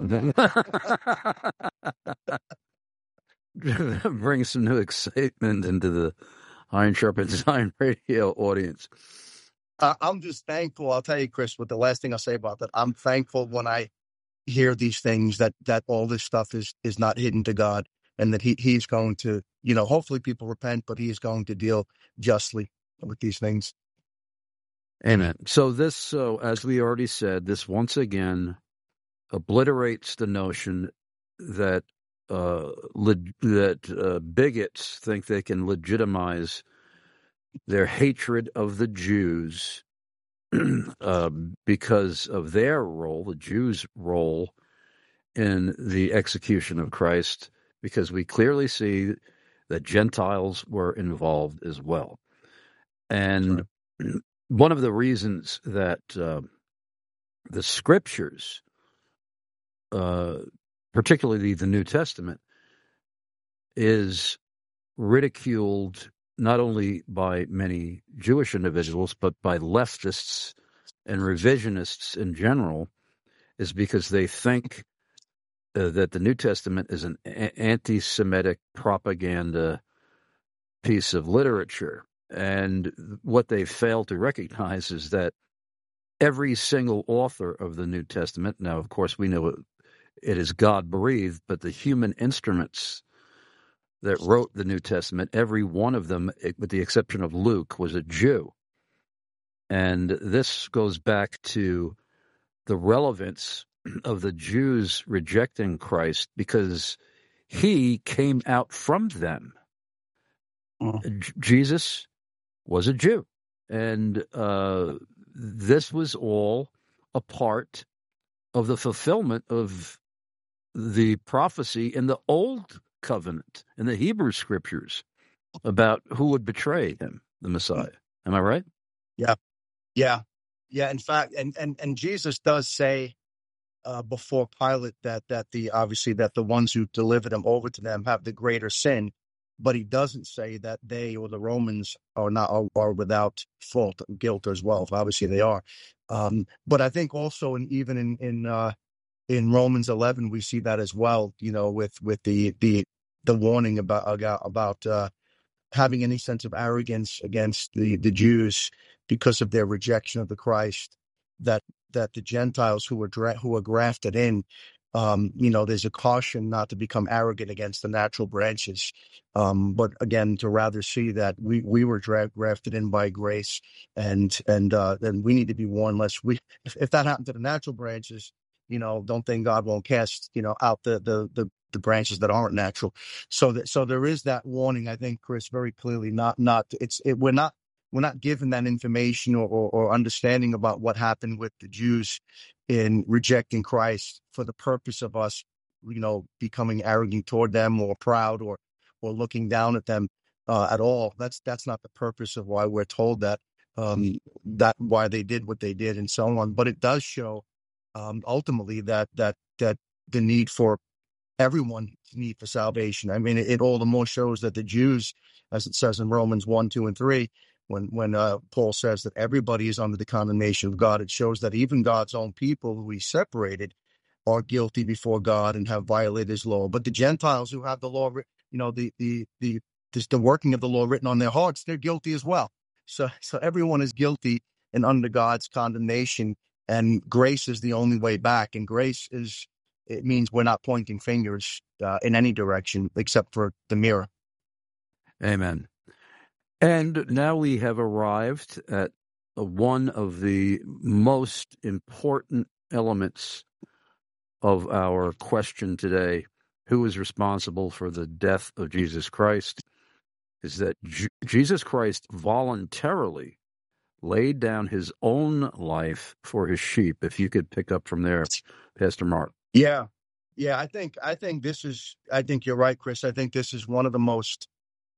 Bring some new excitement into the Iron Sharpens Iron Radio audience. I'm just thankful. I'll tell you, Chris, what the last thing I'll say about that, I'm thankful when I hear these things that all this stuff is not hidden to God, and that he's going to, hopefully people repent, but he's going to deal justly with these things. Amen. So as we already said, this once again obliterates the notion that bigots think they can legitimize their hatred of the Jews because of their role, the Jews' role in the execution of Christ, because we clearly see that Gentiles were involved as well. And one of the reasons that the scriptures, particularly the New Testament, is ridiculed not only by many Jewish individuals, but by leftists and revisionists in general, is because they think that the New Testament is an anti-Semitic propaganda piece of literature. And what they fail to recognize is that every single author of the New Testament, now, of course, we know it is God-breathed, but the human instruments that wrote the New Testament, every one of them, with the exception of Luke, was a Jew. And this goes back to the relevance of the Jews rejecting Christ because he came out from them. Jesus was a Jew. And this was all a part of the fulfillment of the prophecy in the Old Covenant, in the Hebrew Scriptures, about who would betray him, the Messiah. Am I right? Yeah. In fact, and Jesus does say before Pilate that the ones who delivered him over to them have the greater sin, but he doesn't say that they or the Romans are without fault, guilt as well. Obviously, they are. But I think also, even in Romans 11, we see that as well. You know, with the warning about having any sense of arrogance against the Jews because of their rejection of the Christ, that the Gentiles who are grafted in, there's a caution not to become arrogant against the natural branches, but again to rather see that we were grafted in by grace, and then we need to be warned lest if that happened to the natural branches, don't think God won't cast out the branches that aren't natural. So there is that warning, I think, Chris, very clearly. We're not given that information or understanding about what happened with the Jews in rejecting Christ for the purpose of us, becoming arrogant toward them or proud or looking down at them at all. That's not the purpose of why we're told that why they did what they did and so on. But it does show ultimately that the need for everyone's need for salvation. I mean, it all the more shows that the Jews, as it says in Romans 1, 2, and 3, when Paul says that everybody is under the condemnation of God, it shows that even God's own people who he separated are guilty before God and have violated his law. But the Gentiles who have the law, the working of the law written on their hearts, they're guilty as well. So everyone is guilty and under God's condemnation, and grace is the only way back. And it means we're not pointing fingers in any direction except for the mirror. Amen. And now we have arrived at one of the most important elements of our question today. Who is responsible for the death of Jesus Christ? Is that Jesus Christ voluntarily laid down his own life for his sheep. If you could pick up from there, Pastor Mark. Yeah. I think you're right, Chris. I think this is one of the most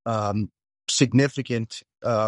significant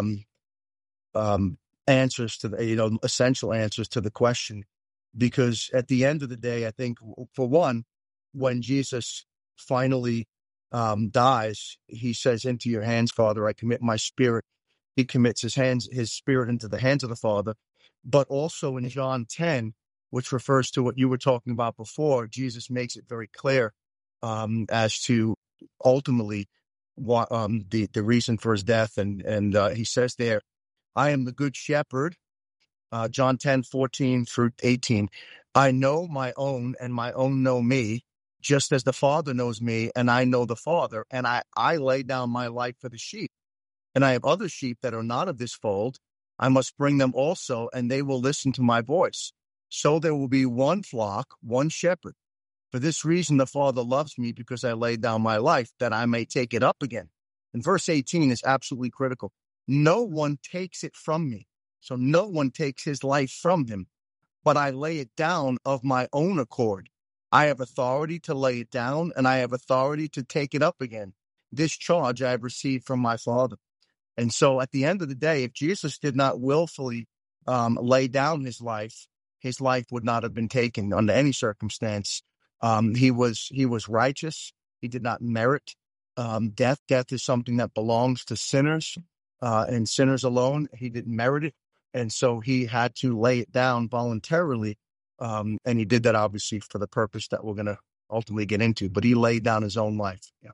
answers to the, essential answers to the question, because at the end of the day, I think, for one, when Jesus finally dies, he says, "Into your hands, Father, I commit my spirit." He commits his spirit into the hands of the Father. But also in John 10, which refers to what you were talking about before, Jesus makes it very clear as to ultimately what the reason for his death, and he says there, "I am the good shepherd." John 10:14 through 18. "I know my own, and my own know me, just as the Father knows me, and I know the Father, and I lay down my life for the sheep. And I have other sheep that are not of this fold. I must bring them also, and they will listen to my voice. so there will be one flock, one shepherd. For this reason, the Father loves me, because I lay down my life that I may take it up again. And verse 18 is absolutely critical. No one takes it from me. So no one takes his life from him, but I lay it down of my own accord. I have authority to lay it down, and I have authority to take it up again. This charge I have received from my Father. And so at the end of the day, if Jesus did not willfully lay down his life would not have been taken under any circumstance. He was righteous. He did not merit death. Death is something that belongs to sinners, and sinners alone. He didn't merit it. And so he had to lay it down voluntarily. And he did that obviously for the purpose that we're going to ultimately get into, but he laid down his own life. Yeah.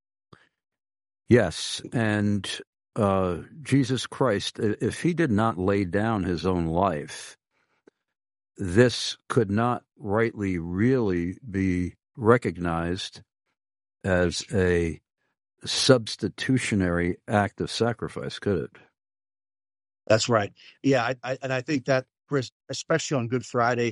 Yes. And Jesus Christ, if he did not lay down his own life, this could not rightly really be recognized as a substitutionary act of sacrifice, could it? That's right. Yeah, I think that, Chris, especially on Good Friday,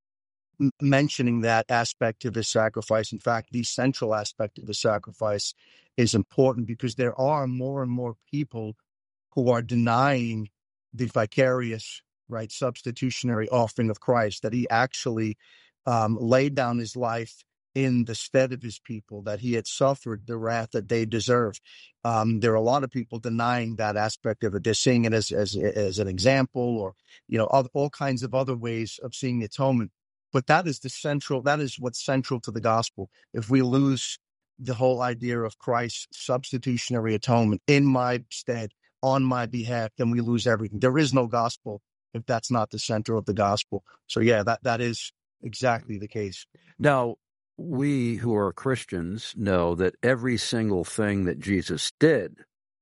mentioning that aspect of his sacrifice, in fact, the central aspect of the sacrifice, is important, because there are more and more people who are denying the vicarious, right, substitutionary offering of Christ, that he actually laid down his life in the stead of his people, that he had suffered the wrath that they deserve. There are a lot of people denying that aspect of it. They're seeing it as an example, or all kinds of other ways of seeing the atonement. But that is what's central to the gospel. If we lose the whole idea of Christ's substitutionary atonement in my stead, on my behalf, then we lose everything. There is no gospel if that's not the center of the gospel. So yeah, that is exactly the case. Now, we who are Christians know that every single thing that Jesus did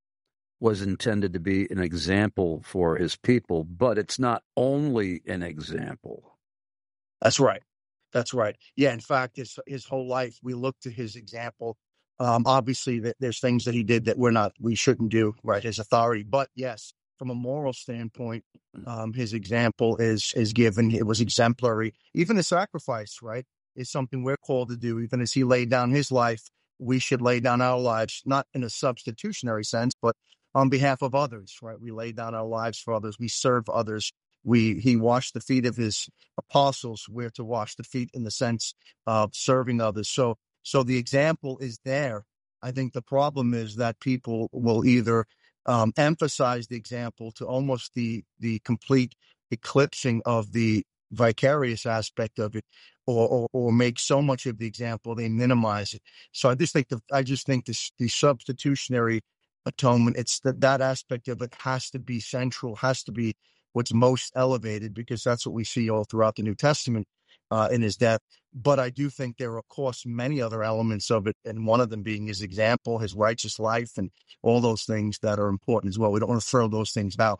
was intended to be an example for his people, but it's not only an example. That's right. That's right. Yeah, in fact, his whole life, we look to his example. Obviously, there's things that he did that we shouldn't do, right? His authority. But yes, from a moral standpoint, his example is given. It was exemplary. Even the sacrifice, right, is something we're called to do. Even as he laid down his life, we should lay down our lives, not in a substitutionary sense, but on behalf of others, right? We lay down our lives for others. We serve others. He washed the feet of his apostles. We're to wash the feet in the sense of serving others. So the example is there. I think the problem is that people will either emphasize the example to almost the complete eclipsing of the vicarious aspect of it, or make so much of the example they minimize it. So I just think the substitutionary atonement, it's that aspect of it has to be central, has to be what's most elevated, because that's what we see all throughout the New Testament in his death. But I do think there are, of course, many other elements of it, and one of them being his example, his righteous life, and all those things that are important as well. We don't want to throw those things out.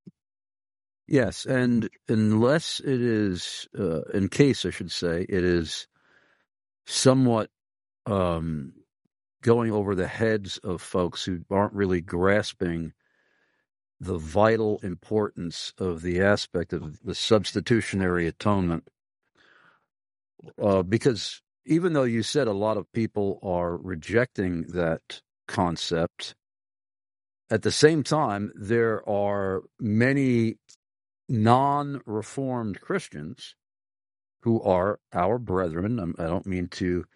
Yes, and unless it is, in case I should say, it is somewhat going over the heads of folks who aren't really grasping the vital importance of the aspect of the substitutionary atonement. Because even though you said a lot of people are rejecting that concept, at the same time, there are many non-Reformed Christians who are our brethren. I don't mean to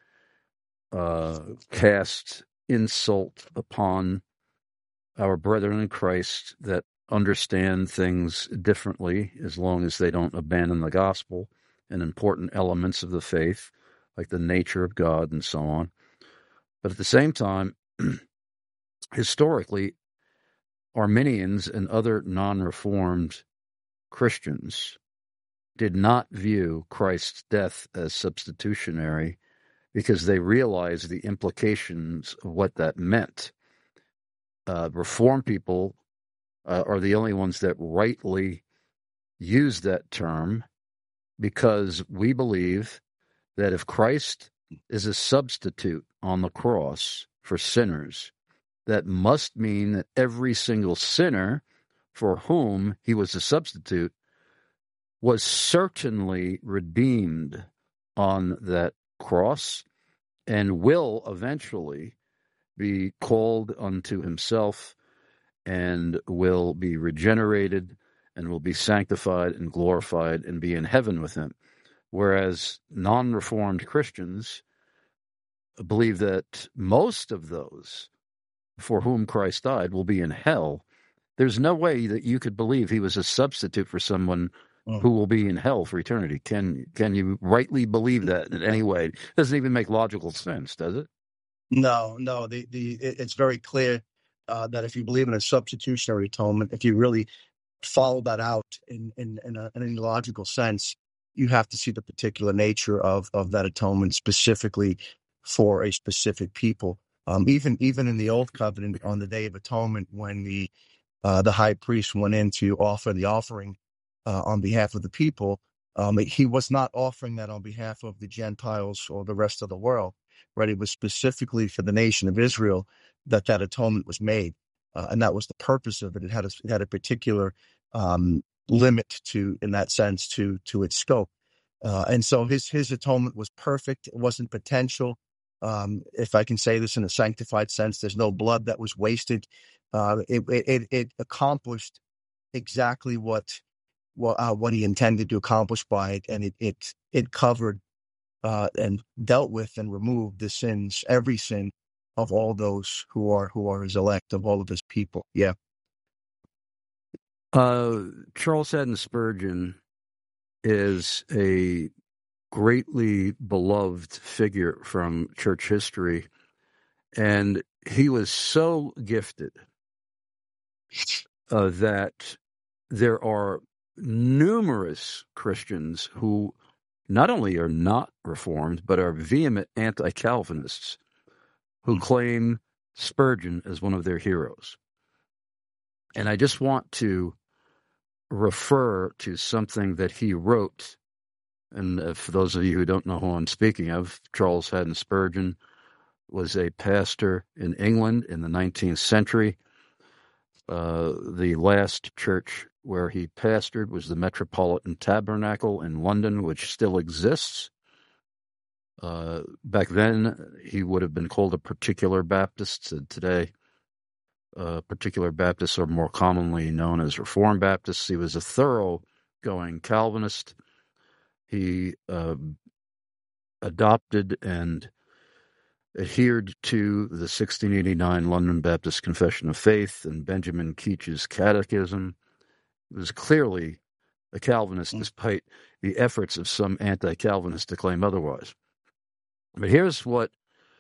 cast insult upon our brethren in Christ that understand things differently, as long as they don't abandon the gospel and important elements of the faith, like the nature of God and so on. But at the same time, historically, Arminians and other non-Reformed Christians did not view Christ's death as substitutionary, because they realized the implications of what that meant. Reformed people are the only ones that rightly use that term, because we believe that if Christ is a substitute on the cross for sinners, that must mean that every single sinner for whom he was a substitute was certainly redeemed on that cross and will eventually be called unto himself and will be regenerated and will be sanctified and glorified and be in heaven with him. Whereas non-Reformed Christians believe that most of those for whom Christ died will be in hell. There's no way that you could believe he was a substitute for someone who will be in hell for eternity. Can you rightly believe that in any way? It doesn't even make logical sense, does it? No. It's very clear that if you believe in a substitutionary atonement, if you really follow that out in any logical sense, you have to see the particular nature of that atonement specifically for a specific people. Even in the Old Covenant, on the Day of Atonement, when the high priest went in to offer the offering on behalf of the people, he was not offering that on behalf of the Gentiles or the rest of the world. Right? It was specifically for the nation of Israel that atonement was made, and that was the purpose of it. It had a particular limit in that sense to its scope, and so his atonement was perfect. It wasn't potential. If I can say this in a sanctified sense, there's no blood that was wasted. It accomplished exactly what he intended to accomplish by it, and it covered and dealt with and removed the sins, every sin of all those who are his elect, of all of his people. Yeah. Charles Haddon Spurgeon is a greatly beloved figure from church history, and he was so gifted that there are numerous Christians who not only are not Reformed, but are vehement anti-Calvinists who claim Spurgeon as one of their heroes. And I just want to refer to something that he wrote. And for those of you who don't know who I'm speaking of, Charles Haddon Spurgeon was a pastor in England in the 19th century. The last church where he pastored was the Metropolitan Tabernacle in London, which still exists. Back then, he would have been called a particular Baptist. Today, particular Baptists are more commonly known as Reformed Baptists. He was a thoroughgoing Calvinist. He adopted and adhered to the 1689 London Baptist Confession of Faith and Benjamin Keach's Catechism. He was clearly a Calvinist, despite the efforts of some anti-Calvinists to claim otherwise. But here's what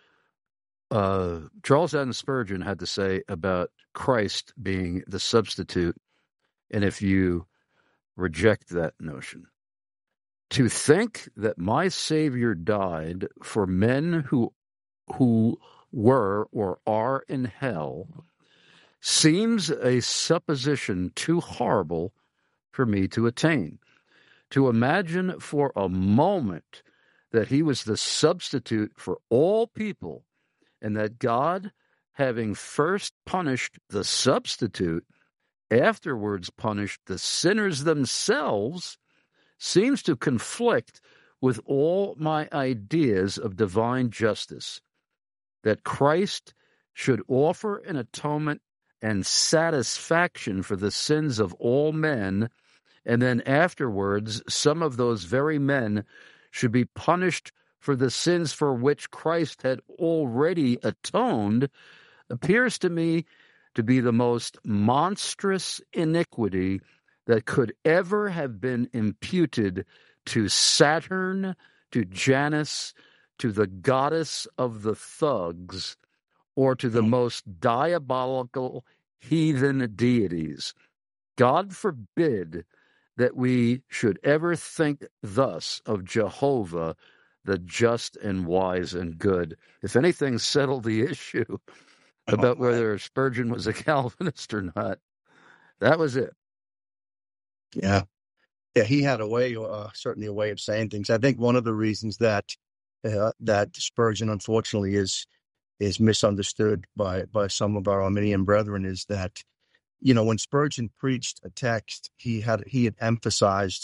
Charles Haddon Spurgeon had to say about Christ being the substitute, and if you reject that notion. To think that my Savior died for men who were or are in hell seems a supposition too horrible for me to attain. To imagine for a moment that he was the substitute for all people, and that God, having first punished the substitute, afterwards punished the sinners themselves, seems to conflict with all my ideas of divine justice. That Christ should offer an atonement and satisfaction for the sins of all men, and then afterwards some of those very men should be punished for the sins for which Christ had already atoned, appears to me to be the most monstrous iniquity that could ever have been imputed to Saturn, to Janus, to the goddess of the thugs, or to the most diabolical heathen deities. God forbid that we should ever think thus of Jehovah, the just and wise and good. If anything settled the issue about whether Spurgeon was a Calvinist or not, that was it. Yeah, he had a way, certainly a way of saying things. I think one of the reasons that Spurgeon, unfortunately, is misunderstood by some of our Arminian brethren is that, when Spurgeon preached a text, he had emphasized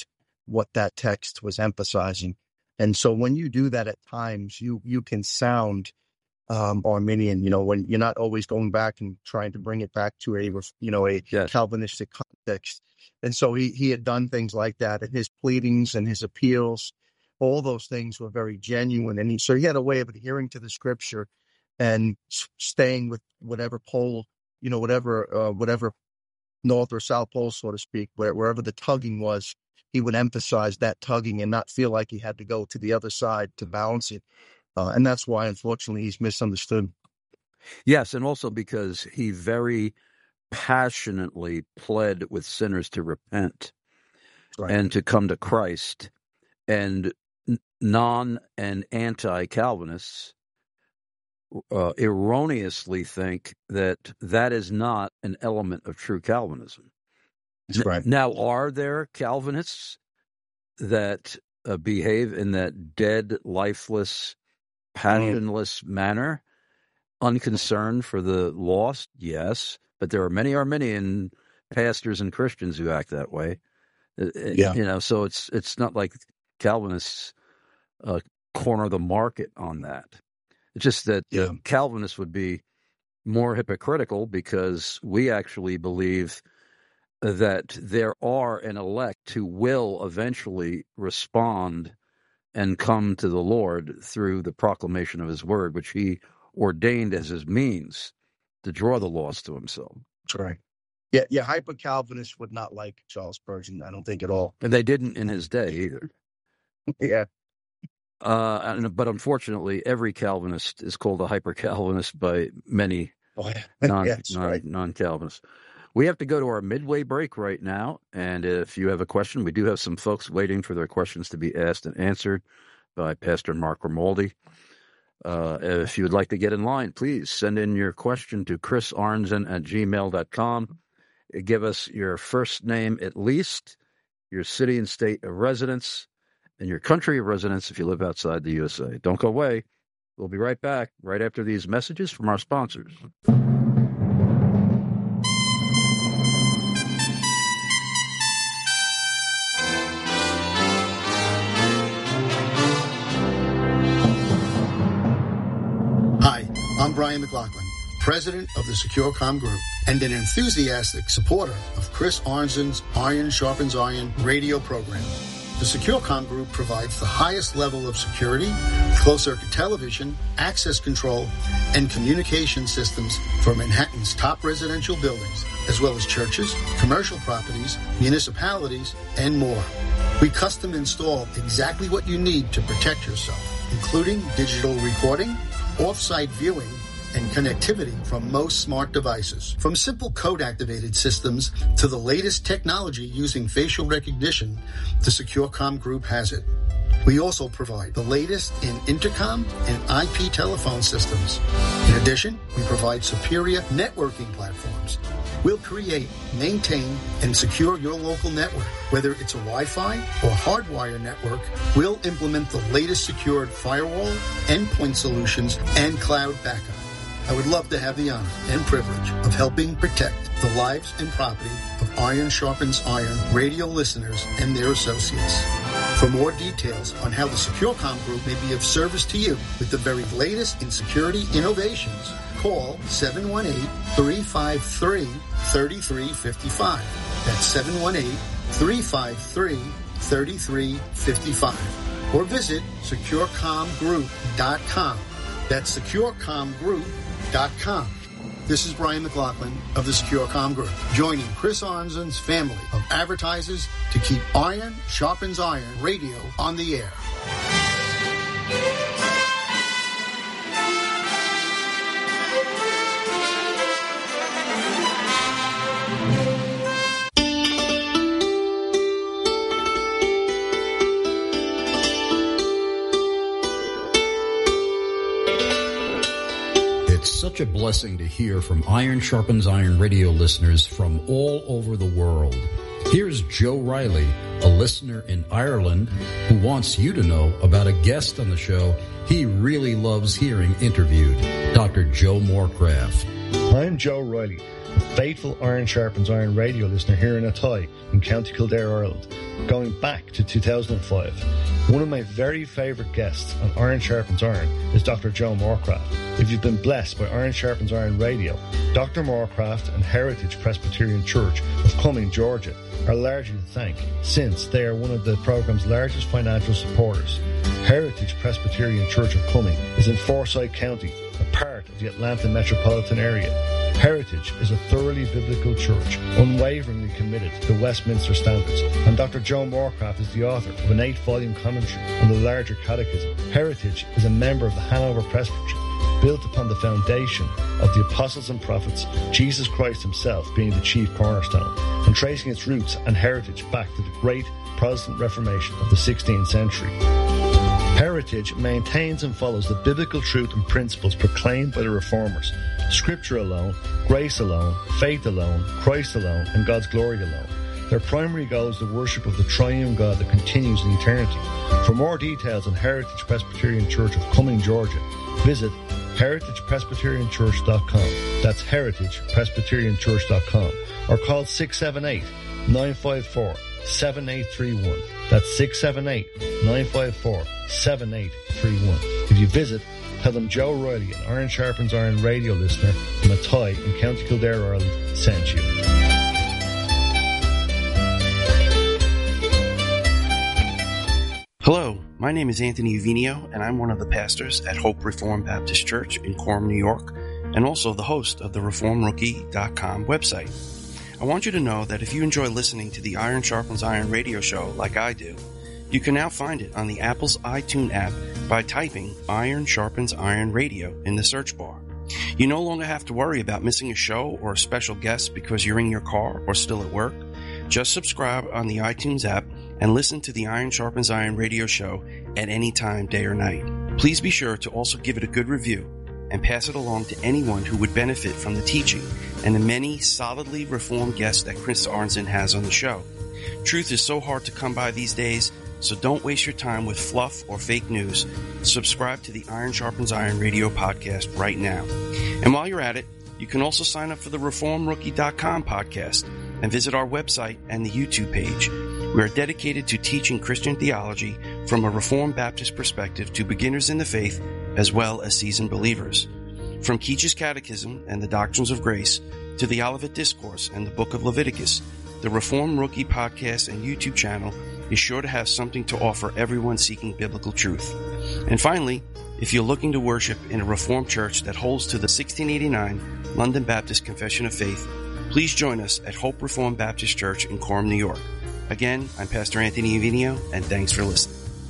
what that text was emphasizing. And so when you do that at times, you can sound Arminian, when you're not always going back and trying to bring it back to a Calvinistic context. And so he had done things like that, and his pleadings and his appeals, all those things were very genuine. And so he had a way of adhering to the scripture and staying with whatever pole, whatever north or south pole, so to speak, wherever the tugging was, he would emphasize that tugging and not feel like he had to go to the other side to balance it. And that's why, unfortunately, he's misunderstood. Yes, and also because he very passionately pled with sinners to repent and to come to Christ. And non- and anti-Calvinists erroneously think that is not an element of true Calvinism. That's right. Now, are there Calvinists that behave in that dead, lifeless, passionless manner, unconcerned for the lost? Yes, but there are many Arminian pastors and Christians who act that way. So it's not like Calvinists corner the market on that. It's just that Calvinists would be more hypocritical because we actually believe that there are an elect who will eventually respond and come to the Lord through the proclamation of his word, which he ordained as his means to draw the lost to himself. That's right. Yeah, hyper-Calvinists would not like Charles Spurgeon, I don't think at all. And they didn't in his day either. Yeah. But unfortunately, every Calvinist is called a hyper-Calvinist by many non-Calvinists. We have to go to our midway break right now, and if you have a question, we do have some folks waiting for their questions to be asked and answered by Pastor Mark Grimaldi. If you would like to get in line, please send in your question to chrisarnzen@gmail.com. Give us your first name at least, your city and state of residence, and your country of residence if you live outside the USA. Don't go away. We'll be right back right after these messages from our sponsors. I'm Brian McLaughlin, president of the SecureCom Group and an enthusiastic supporter of Chris Arnzen's Iron Sharpens Iron radio program. The SecureCom Group provides the highest level of security, closed-circuit television, access control, and communication systems for Manhattan's top residential buildings, as well as churches, commercial properties, municipalities, and more. We custom install exactly what you need to protect yourself, including digital recording, off-site viewing, and connectivity from most smart devices. From simple code-activated systems to the latest technology using facial recognition, the SecureCom Group has it. We also provide the latest in intercom and IP telephone systems. In addition, we provide superior networking platforms. We'll create, maintain, and secure your local network. Whether it's a Wi-Fi or hardwire network, we'll implement the latest secured firewall, endpoint solutions, and cloud backup. I would love to have the honor and privilege of helping protect the lives and property of Iron Sharpens Iron radio listeners and their associates. For more details on how the SecureCom Group may be of service to you with the very latest in security innovations, call 718-353-3355. That's 718-353-3355. Or visit securecomgroup.com. That's securecomgroup.com. This is Brian McLaughlin of the SecureCom Group, joining Chris Arnzen's family of advertisers to keep Iron Sharpens Iron radio on the air. Such a blessing to hear from Iron Sharpens Iron radio listeners from all over the world. Here's Joe Riley, a listener in Ireland, who wants you to know about a guest on the show he really loves hearing interviewed, Dr. Joe Morecraft. I'm Joe Riley, faithful Iron Sharpens Iron radio listener here in Athy in County Kildare, Ireland, going back to 2005. One of my very favourite guests on Iron Sharpens Iron is Dr. Joe Morecraft. If you've been blessed by Iron Sharpens Iron radio, Dr. Morecraft and Heritage Presbyterian Church of Cumming, Georgia, are largely to thank, since they are one of the programme's largest financial supporters. Heritage Presbyterian Church of Cumming is in Forsyth County, a part of the Atlanta metropolitan area. Heritage is a thoroughly biblical church, unwaveringly committed to the Westminster standards, and Dr. Joe Morecraft is the author of an 8-volume commentary on the larger catechism. Heritage is a member of the Hanover Presbytery, built upon the foundation of the apostles and prophets, Jesus Christ himself being the chief cornerstone, and tracing its roots and heritage back to the great Protestant Reformation of the 16th century. Heritage maintains and follows the biblical truth and principles proclaimed by the Reformers: Scripture alone, grace alone, faith alone, Christ alone, and God's glory alone. Their primary goal is the worship of the triune God that continues in eternity. For more details on Heritage Presbyterian Church of Cumming, Georgia, visit heritagepresbyterianchurch.com. That's heritagepresbyterianchurch.com. Or call 678-954-7831. That's 678-954-7831. If you visit, tell them Joe Riley, an Iron Sharpens Iron radio listener from Athy in County Kildare, Ireland, sent you. Hello, my name is Anthony Uvinio, and I'm one of the pastors at Hope Reformed Baptist Church in Coram, New York, and also the host of the ReformRookie.com website. I want you to know that if you enjoy listening to the Iron Sharpens Iron radio show like I do, you can now find it on the Apple's iTunes app by typing Iron Sharpens Iron Radio in the search bar. You no longer have to worry about missing a show or a special guest because you're in your car or still at work. Just subscribe on the iTunes app and listen to the Iron Sharpens Iron radio show at any time, day or night. Please be sure to also give it a good review and pass it along to anyone who would benefit from the teaching and the many solidly reformed guests that Chris Arnzen has on the show. Truth is so hard to come by these days, so don't waste your time with fluff or fake news. Subscribe to the Iron Sharpens Iron radio podcast right now. And while you're at it, you can also sign up for the ReformRookie.com podcast and visit our website and the YouTube page. We are dedicated to teaching Christian theology from a Reformed Baptist perspective to beginners in the faith as well as seasoned believers. From Keach's Catechism and the Doctrines of Grace to the Olivet Discourse and the Book of Leviticus, the Reformed Rookie podcast and YouTube channel is sure to have something to offer everyone seeking biblical truth. And finally, if you're looking to worship in a Reformed church that holds to the 1689 London Baptist Confession of Faith, please join us at Hope Reformed Baptist Church in Coram, New York. Again, I'm Pastor Anthony Uvinio, and thanks for listening.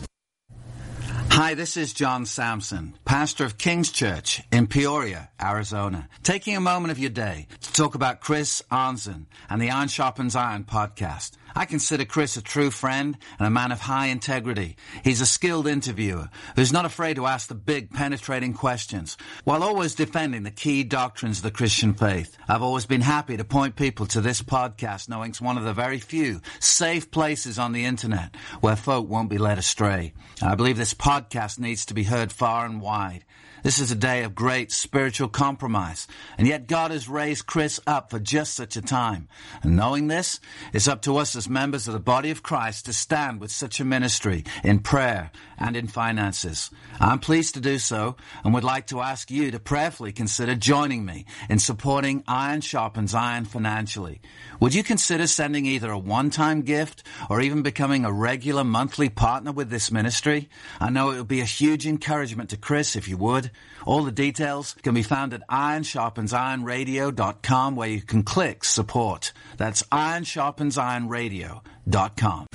Hi, this is John Samson, pastor of King's Church in Peoria, Arizona, taking a moment of your day to talk about Chris Arnzen and the Iron Sharpens Iron podcast. I consider Chris a true friend and a man of high integrity. He's a skilled interviewer who's not afraid to ask the big, penetrating questions while always defending the key doctrines of the Christian faith. I've always been happy to point people to this podcast, knowing it's one of the very few safe places on the internet where folk won't be led astray. I believe this podcast needs to be heard far and wide. This is a day of great spiritual compromise, and yet God has raised Chris up for just such a time. And knowing this, it's up to us as members of the body of Christ to stand with such a ministry in prayer and in finances. I'm pleased to do so and would like to ask you to prayerfully consider joining me in supporting Iron Sharpens Iron financially. Would you consider sending either a one-time gift or even becoming a regular monthly partner with this ministry? I know it would be a huge encouragement to Chris if you would. All the details can be found at ironsharpensironradio.com, where you can click support. That's ironsharpensironradio.com.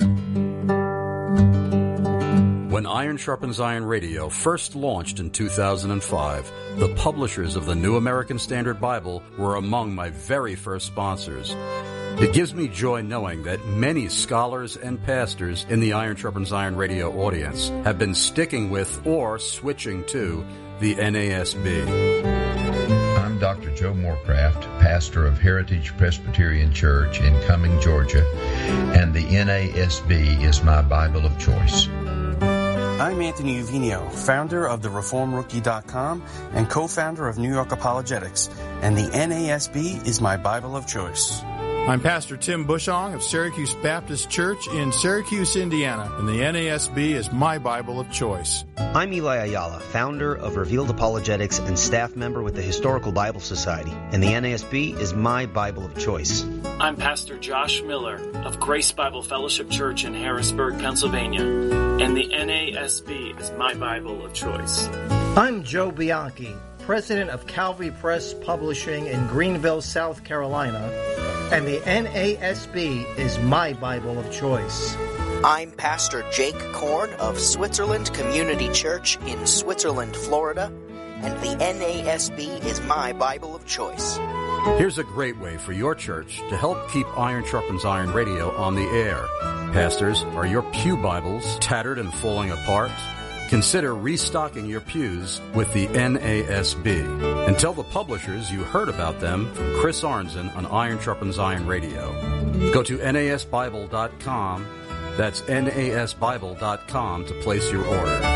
When Iron Sharpens Iron Radio first launched in 2005, the publishers of the New American Standard Bible were among my very first sponsors. It gives me joy knowing that many scholars and pastors in the Iron Sharpens Iron Radio audience have been sticking with or switching to the NASB. I'm Dr. Joe Morecraft, pastor of Heritage Presbyterian Church in Cumming, Georgia, and the NASB is my Bible of choice. I'm Anthony Uvino, founder of the ReformRookie.com and co-founder of New York Apologetics, and the NASB is my Bible of choice. I'm Pastor Tim Bushong of Syracuse Baptist Church in Syracuse, Indiana, and the NASB is my Bible of choice. I'm Eli Ayala, founder of Revealed Apologetics and staff member with the Historical Bible Society, and the NASB is my Bible of choice. I'm Pastor Josh Miller of Grace Bible Fellowship Church in Harrisburg, Pennsylvania, and the NASB is my Bible of choice. I'm Joe Bianchi, president of Calvary Press Publishing in Greenville, South Carolina, and the NASB is my Bible of choice. I'm Pastor Jake Korn of Switzerland Community Church in Switzerland, Florida, and the NASB is my Bible of choice. Here's a great way for your church to help keep Iron Sharpens Iron Radio on the air. Pastors, are your pew Bibles tattered and falling apart? Consider restocking your pews with the NASB. And tell the publishers you heard about them from Chris Arnzen on Iron Sharpens Iron Radio. Go to NASBible.com. That's NASBible.com to place your order.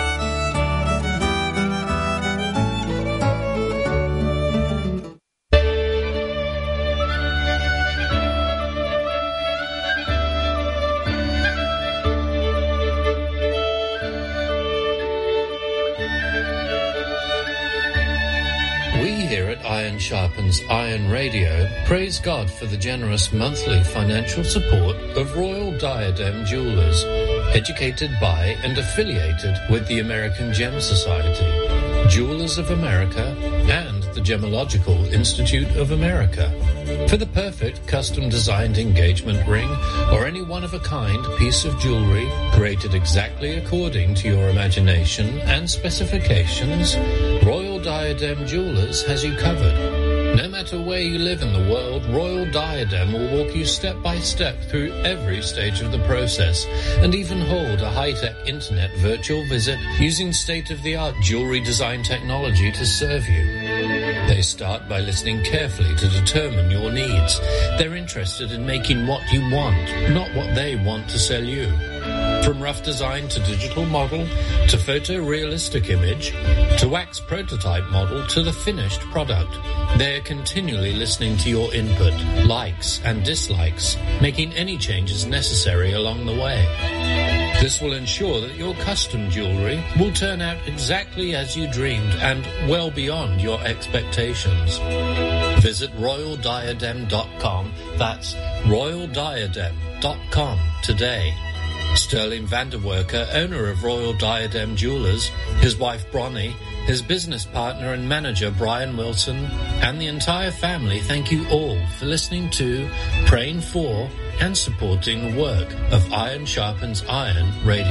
Iron Sharpens Iron Radio praise God for the generous monthly financial support of Royal Diadem Jewelers, educated by and affiliated with the American Gem Society, Jewelers of America, and the Gemological Institute of America. For the perfect custom-designed engagement ring or any one-of-a-kind piece of jewelry created exactly according to your imagination and specifications, Royal Diadem Jewelers has you covered. No matter where you live in the world, Royal Diadem will walk you step by step through every stage of the process and even hold a high-tech internet virtual visit using state-of-the-art jewelry design technology to serve you. They start by listening carefully to determine your needs. They're interested in making what you want, not what they want to sell you. From rough design to digital model, to photorealistic image, to wax prototype model, to the finished product, they're continually listening to your input, likes and dislikes, making any changes necessary along the way. This will ensure that your custom jewelry will turn out exactly as you dreamed and well beyond your expectations. Visit royaldiadem.com. That's royaldiadem.com today. Sterling Vanderwerker, owner of Royal Diadem Jewelers, his wife Bronnie, his business partner and manager Brian Wilson, and the entire family thank you all for listening to, praying for, and supporting the work of Iron Sharpens Iron Radio.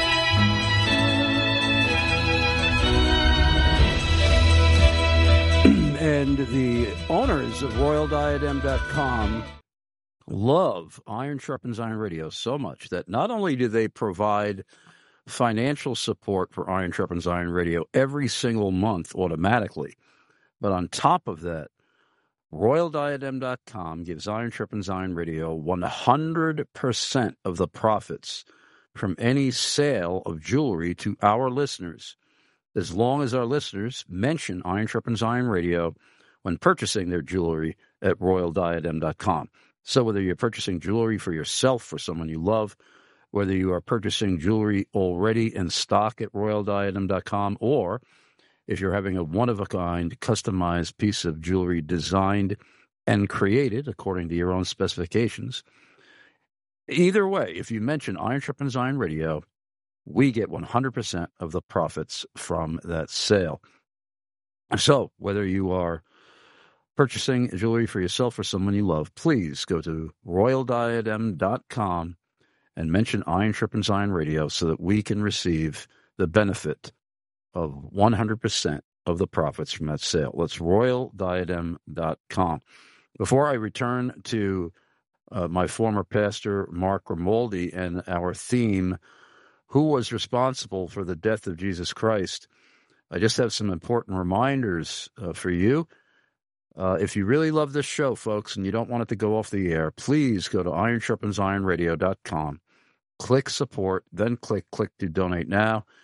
And the owners of RoyalDiadem.com love Iron Sharpens Iron Radio so much that not only do they provide financial support for Iron Sharpens Iron Radio every single month automatically, but on top of that, RoyalDiadem.com gives Iron Sharpens Iron Radio 100% of the profits from any sale of jewelry to our listeners, as long as our listeners mention Iron Sharpens Iron Radio when purchasing their jewelry at RoyalDiadem.com. So whether you're purchasing jewelry for yourself, for someone you love, whether you are purchasing jewelry already in stock at RoyalDiadem.com, or if you're having a one-of-a-kind, customized piece of jewelry designed and created according to your own specifications, either way, if you mention Iron Sharpens Iron Radio, we get 100% of the profits from that sale. So whether you are purchasing jewelry for yourself or someone you love, please go to RoyalDiadem.com and mention Iron Sharpens Iron Radio so that we can receive the benefit of 100% of the profits from that sale. That's RoyalDiadem.com. Before I return to my former pastor, Mark Grimaldi, and our theme, who was responsible for the death of Jesus Christ, I just have some important reminders for you. If you really love this show, folks, and you don't want it to go off the air, please go to IronSharpensIronRadio.com, click support, then click to donate now.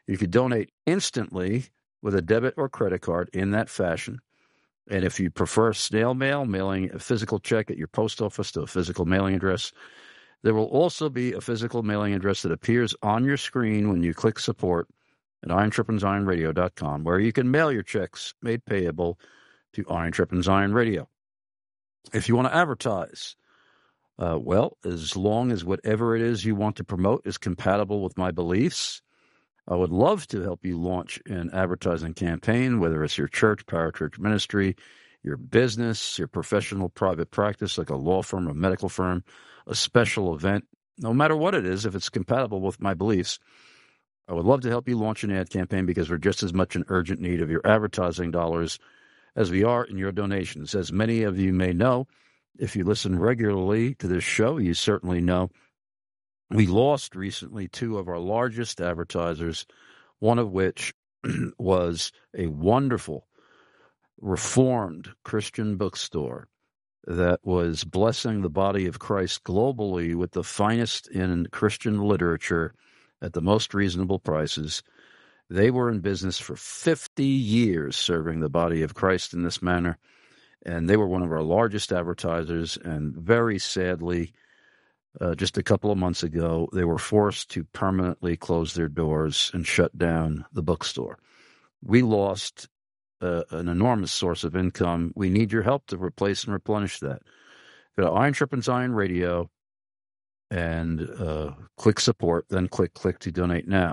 You could donate instantly with a debit or credit card in that fashion. And if you prefer snail mail, mailing a physical check at your post office to a physical mailing address, there will also be a physical mailing address that appears on your screen when you click support at IronSharpensIronRadio.com, where you can mail your checks made payable to Iron Sharpens Iron Radio. If you want to advertise, as long as whatever it is you want to promote is compatible with my beliefs, I would love to help you launch an advertising campaign, whether it's your church, parachurch ministry, your business, your professional private practice like a law firm, a medical firm, a special event. No matter what it is, if it's compatible with my beliefs, I would love to help you launch an ad campaign because we're just as much in urgent need of your advertising dollars as we are in your donations. As many of you may know, if you listen regularly to this show, you certainly know we lost recently two of our largest advertisers, one of which was a wonderful Reformed Christian bookstore that was blessing the body of Christ globally with the finest in Christian literature at the most reasonable prices. They were in business for 50 years serving the body of Christ in this manner, and they were one of our largest advertisers, and very sadly, just a couple of months ago, they were forced to permanently close their doors and shut down the bookstore. We lost an enormous source of income. We need your help to replace and replenish that. Go to Iron Sharpens Iron Radio and click support, then click to donate now.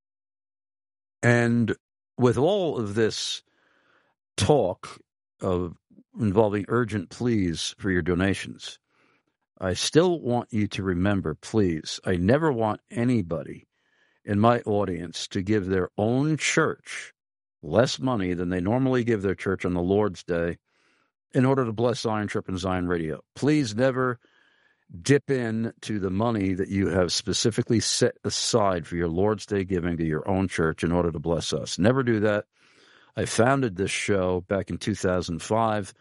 And with all of this talk of involving urgent pleas for your donations, I still want you to remember, please, I never want anybody in my audience to give their own church less money than they normally give their church on the Lord's Day in order to bless Iron Sharpens Iron Radio. Please never dip in to the money that you have specifically set aside for your Lord's Day giving to your own church in order to bless us. Never do that. I founded this show back in 2005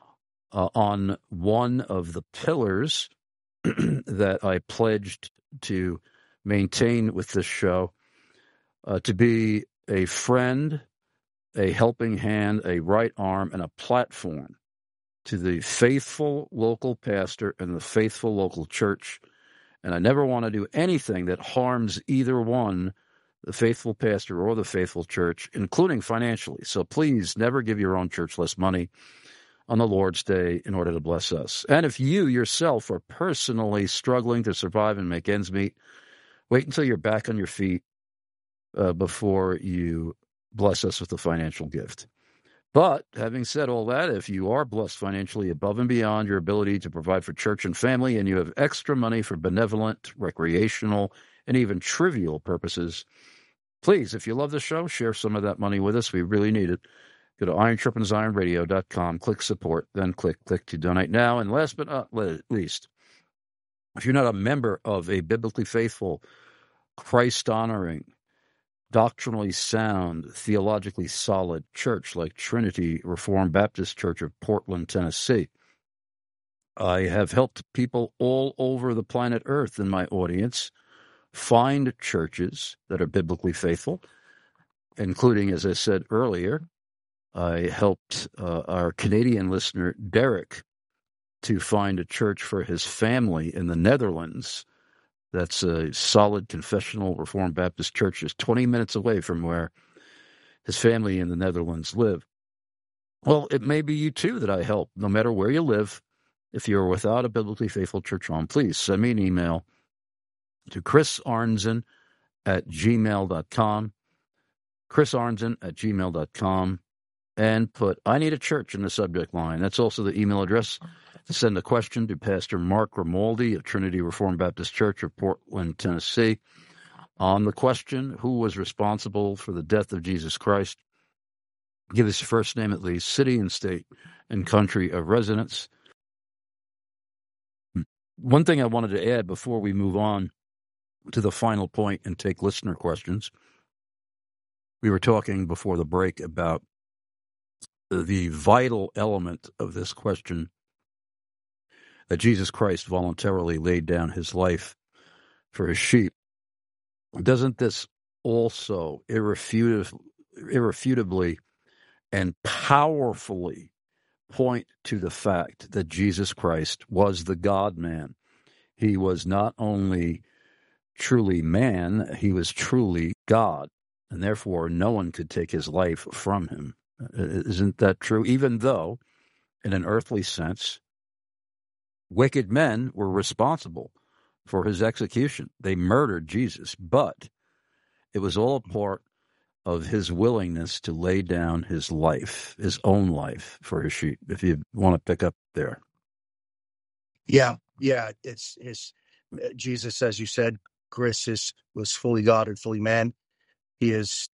on one of the pillars that I pledged to maintain with this show, to be a friend, a helping hand, a right arm, and a platform to the faithful local pastor and the faithful local church. And I never want to do anything that harms either one, the faithful pastor or the faithful church, including financially. So please never give your own church less money on the Lord's Day in order to bless us. And if you yourself are personally struggling to survive and make ends meet, wait until you're back on your feet before you bless us with a financial gift. But having said all that, if you are blessed financially above and beyond your ability to provide for church and family, and you have extra money for benevolent, recreational, and even trivial purposes, please, if you love the show, share some of that money with us. We really need it. Go to IronSharpensIronRadio.com, click support, then click to donate now. And last but not least, if you're not a member of a biblically faithful, Christ-honoring, doctrinally sound, theologically solid church like Trinity Reformed Baptist Church of Portland, Tennessee, I have helped people all over the planet Earth in my audience find churches that are biblically faithful, including, as I said earlier, I helped our Canadian listener, Derek, to find a church for his family in the Netherlands. That's a solid confessional Reformed Baptist church just 20 minutes away from where his family in the Netherlands live. Well, it may be you too that I help, no matter where you live. If you're without a biblically faithful church home, please send me an email to chrisarnzen@gmail.com, chrisarnzen@gmail.com, and put "I need a church" in the subject line. That's also the email address to send a question to Pastor Mark Grimaldi of Trinity Reformed Baptist Church of Portland, Tennessee, on the question, who was responsible for the death of Jesus Christ? Give us your first name at least, city and state and country of residence. One thing I wanted to add before we move on to the final point and take listener questions. We were talking before the break about the vital element of this question, that Jesus Christ voluntarily laid down his life for his sheep. Doesn't this also irrefutably and powerfully point to the fact that Jesus Christ was the God-man. He was not only truly man, he was truly God, and therefore no one could take his life from him. Isn't that true? Even though, in an earthly sense, wicked men were responsible for his execution. They murdered Jesus, but it was all part of his willingness to lay down his life, his own life, for his sheep, if you want to pick up there. Yeah. It's Jesus, as you said, Chris, was fully God and fully man. He is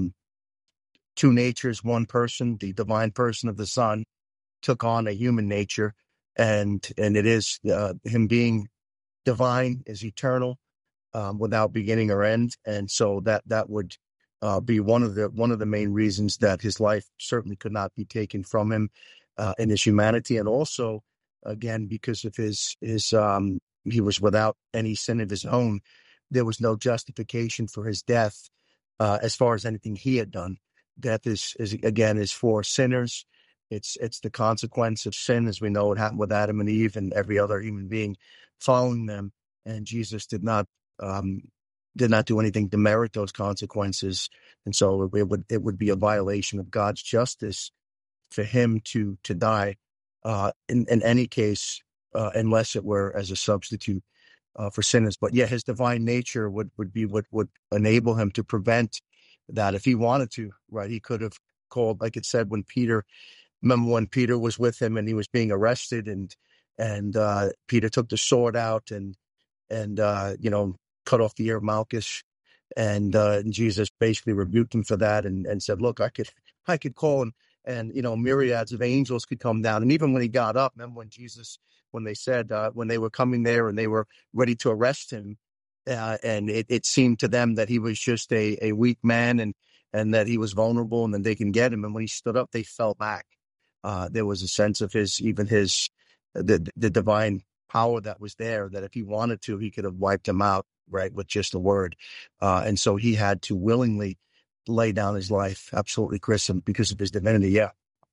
two natures, one person. The divine person of the Son took on a human nature, and it is him being divine is eternal, without beginning or end, and so that would be one of the main reasons that his life certainly could not be taken from him in his humanity, and also again because of his he was without any sin of his own. There was no justification for his death as far as anything he had done. Death is for sinners. It's the consequence of sin, as we know it happened with Adam and Eve and every other human being following them. And Jesus did not do anything to merit those consequences, and so it would be a violation of God's justice for him to die in any case, unless it were as a substitute for sinners. But yeah, his divine nature would be what would enable him to prevent that if he wanted to. Right, he could have called, like it said, when Peter was with him and he was being arrested, and Peter took the sword out and cut off the ear of Malchus, and Jesus basically rebuked him for that and said, "Look, I could call and myriads of angels could come down." And even when he got up, remember when they said when they were coming there and they were ready to arrest him, and it seemed to them that he was just a weak man and that he was vulnerable and then they can get him. And when he stood up, they fell back. There was a sense of the divine power that was there, that if he wanted to, he could have wiped him out, right, with just a word. And so he had to willingly lay down his life. Absolutely, Chris, because of his divinity. Yeah.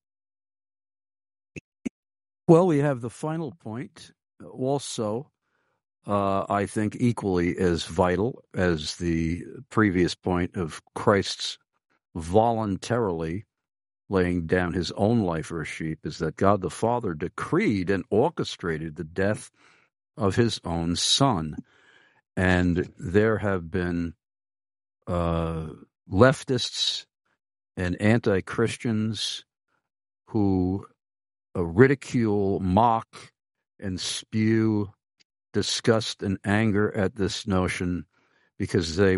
Well, we have the final point, also, I think equally as vital as the previous point of Christ's voluntarily laying down his own life for a sheep, is that God the Father decreed and orchestrated the death of his own Son. And there have been leftists and anti-Christians who ridicule, mock, and spew disgust and anger at this notion because they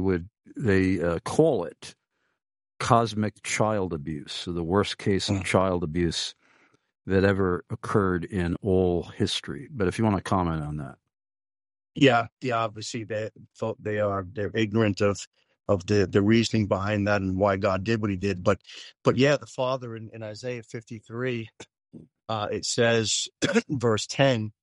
call it cosmic child abuse, so the worst case of child abuse that ever occurred in all history. But if you want to comment on that. Yeah, obviously they're ignorant of the reasoning behind that and why God did what he did. But yeah, the Father in Isaiah 53, it says, verse 10,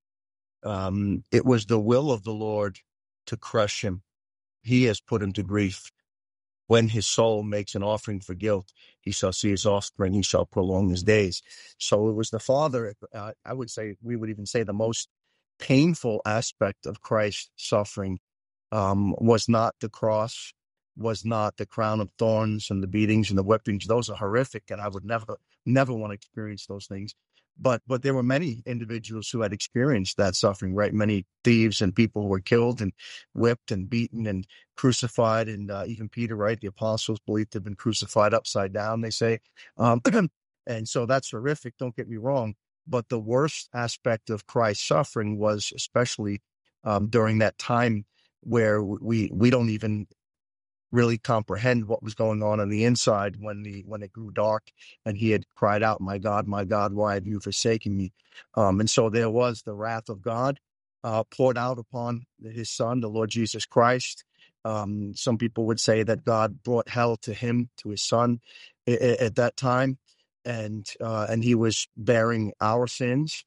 it was the will of the Lord to crush him. He has put him to grief. When his soul makes an offering for guilt, he shall see his offspring, he shall prolong his days. So it was the Father, I would say, we would even say the most painful aspect of Christ's suffering was not the cross, was not the crown of thorns and the beatings and the whippings. Those are horrific, and I would never want to experience those things. But there were many individuals who had experienced that suffering, right? Many thieves and people who were killed and whipped and beaten and crucified. And even Peter, right? The apostles believed to have been crucified upside down, they say. And so that's horrific, don't get me wrong. But the worst aspect of Christ's suffering was especially during that time where we don't even really comprehend what was going on the inside when it grew dark and he had cried out, my God, why have you forsaken me?" And so there was the wrath of God poured out upon his Son, the Lord Jesus Christ. Some people would say that God brought hell to him, to his Son at that time. And he was bearing our sins,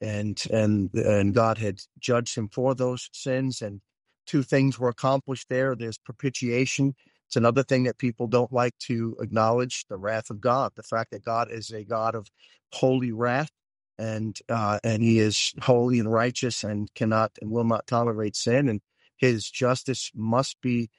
and God had judged him for those sins. And two things were accomplished there. There's propitiation, It's another thing that people don't like to acknowledge, the wrath of God, the fact that God is a God of holy wrath, and he is holy and righteous and cannot and will not tolerate sin, and his justice must be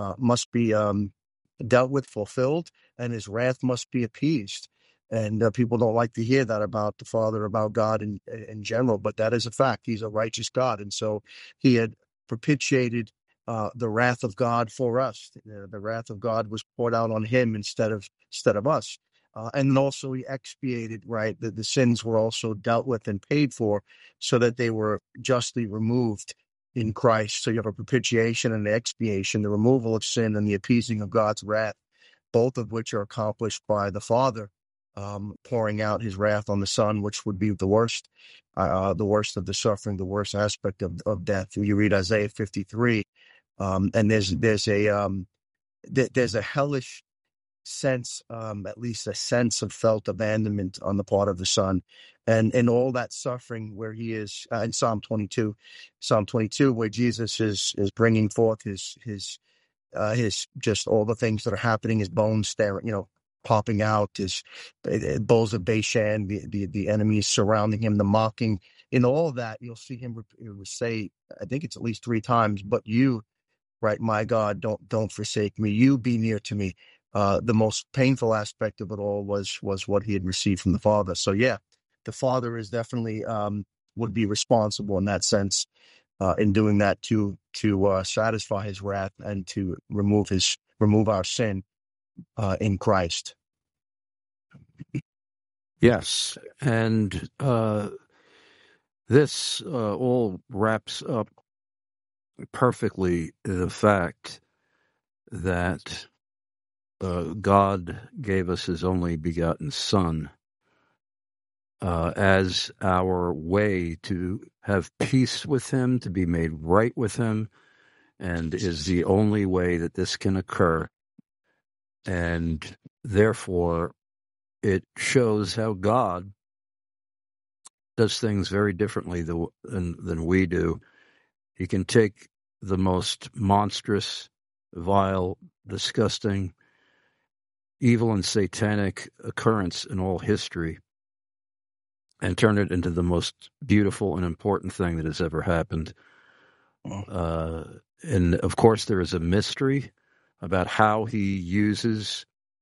dealt with, fulfilled, and his wrath must be appeased. And people don't like to hear that about the Father, about God in general, but that is a fact. He's a righteous God, and so he had propitiated the wrath of God for us. The wrath of God was poured out on him instead of us. And then also he expiated, right? The sins were also dealt with and paid for, so that they were justly removed in Christ. So you have a propitiation and an expiation, the removal of sin and the appeasing of God's wrath, both of which are accomplished by the Father pouring out his wrath on the Son, which would be the worst of the suffering, the worst aspect of death. You read Isaiah 53, and there's a hellish sense, at least a sense of felt abandonment on the part of the Son, and in all that suffering where he is in Psalm 22, where Jesus is bringing forth his just all the things that are happening, his bones staring, popping out, his bulls of Bashan, the enemies surrounding him, the mocking. In all that, you'll see him say, I think it's at least 3 times, but you, right, my God, don't forsake me. You be near to me. The most painful aspect of it all was what he had received from the Father. So yeah, the Father is definitely would be responsible in that sense, in doing that to satisfy his wrath and to remove our sin in Christ. Yes, and this all wraps up perfectly the fact that God gave us his only begotten Son as our way to have peace with him, to be made right with him, and is the only way that this can occur. And therefore, it shows how God does things very differently than we do. He can take the most monstrous, vile, disgusting, evil and satanic occurrence in all history and turn it into the most beautiful and important thing that has ever happened. And of course, there is a mystery about how he uses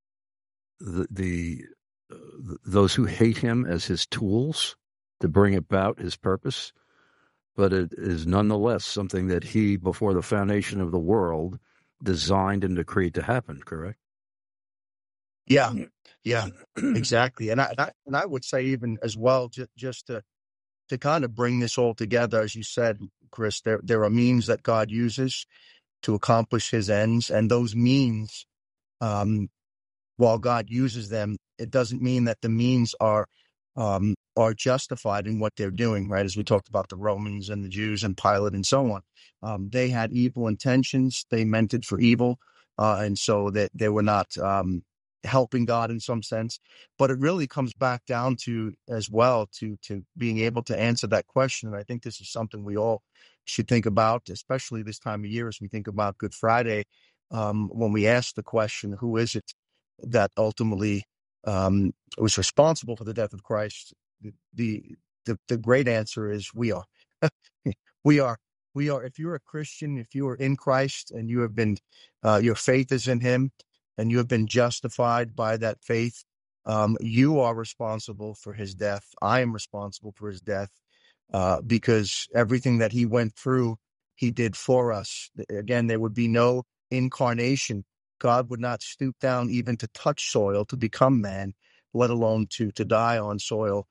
those who hate him as his tools to bring about his purpose. But it is nonetheless something that he, before the foundation of the world, designed and decreed to happen, correct? Yeah, exactly. And I would say even as well, just to kind of bring this all together, as you said, Chris, there are means that God uses to accomplish his ends, and those means, while God uses them, it doesn't mean that the means are justified in what they're doing, right? As we talked about the Romans and the Jews and Pilate and so on. They had evil intentions. They meant it for evil. And so that they were not helping God in some sense. But it really comes back down to, as well, to being able to answer that question. And I think this is something we all should think about, especially this time of year as we think about Good Friday, when we ask the question, who is it that ultimately was responsible for the death of Christ? The great answer is we are. We are. If you're a Christian, if you are in Christ and you have been, your faith is in him and you have been justified by that faith, you are responsible for his death. I am responsible for his death, because everything that he went through, he did for us. Again, there would be no incarnation. God would not stoop down even to touch soil to become man, let alone to die on soil,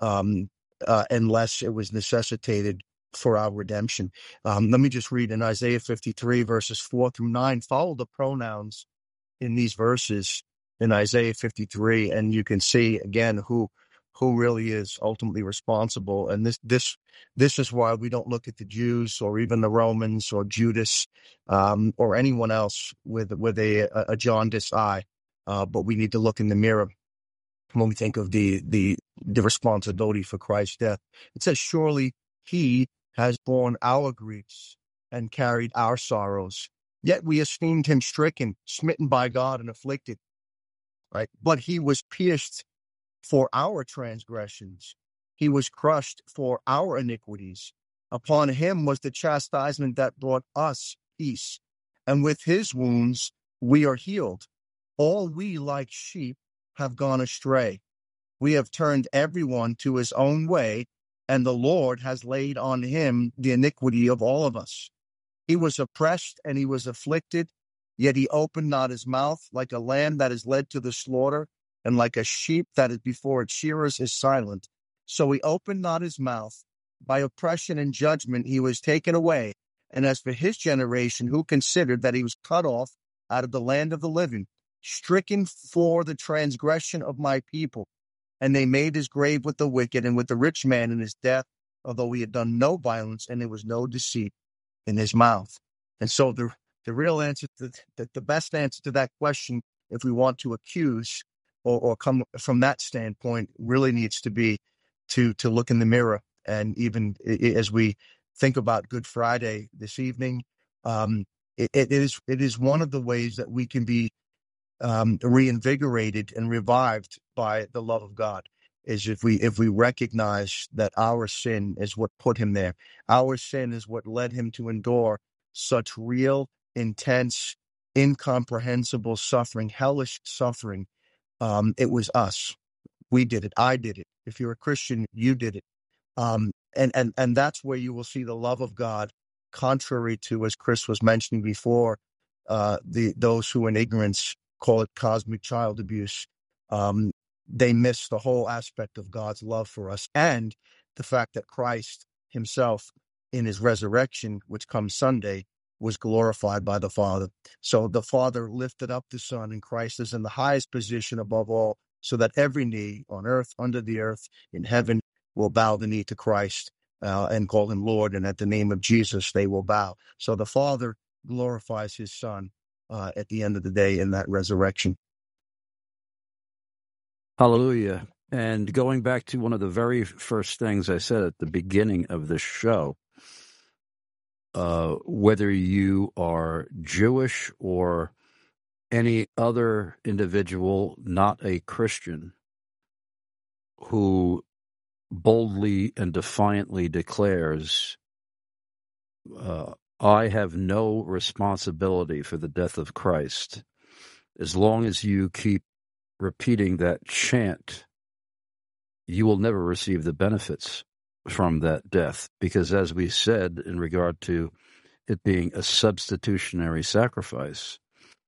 unless it was necessitated for our redemption. Let me just read in Isaiah 53, verses 4-9. Follow the pronouns in these verses in Isaiah 53, and you can see again who really is ultimately responsible. And this is why we don't look at the Jews or even the Romans or Judas or anyone else with a jaundiced eye, but we need to look in the mirror when we think of the responsibility for Christ's death. It says, surely he has borne our griefs and carried our sorrows, Yet we esteemed him stricken, smitten by God, and afflicted, right? But he was pierced for our transgressions. He was crushed for our iniquities. Upon him was the chastisement that brought us peace. And with his wounds we are healed. All we like sheep have gone astray. We have turned everyone to his own way, and the Lord has laid on him the iniquity of all of us. He was oppressed and he was afflicted, yet he opened not his mouth. Like a lamb that is led to the slaughter, and like a sheep that is before its shearers is silent, so he opened not his mouth. By oppression and judgment he was taken away. And as for his generation, who considered that he was cut off out of the land of the living, stricken for the transgression of my people. And they made his grave with the wicked and with the rich man in his death, although he had done no violence and there was no deceit in his mouth. And so the real answer, the best answer to that question, if we want to accuse or come from that standpoint, really needs to be to look in the mirror. And even as we think about Good Friday this evening, it is one of the ways that we can be reinvigorated and revived by the love of God, is if we recognize that our sin is what put him there. Our sin is what led him to endure such real, intense, incomprehensible suffering, hellish suffering. It was us. We did it. I did it. If you're a Christian, you did it. And that's where you will see the love of God, contrary to, as Chris was mentioning before, those who in ignorance call it cosmic child abuse. They miss the whole aspect of God's love for us, and the fact that Christ himself in his resurrection, which comes Sunday, was glorified by the Father. So the Father lifted up the Son, and Christ is in the highest position above all, so that every knee on earth, under the earth, in heaven will bow the knee to Christ and call him Lord, and at the name of Jesus they will bow. So the Father glorifies his Son at the end of the day in that resurrection. Hallelujah. And going back to one of the very first things I said at the beginning of this show, whether you are Jewish or any other individual not a Christian who boldly and defiantly declares, I have no responsibility for the death of Christ, as long as you keep repeating that chant, you will never receive the benefits from that death. Because as we said, in regard to it being a substitutionary sacrifice,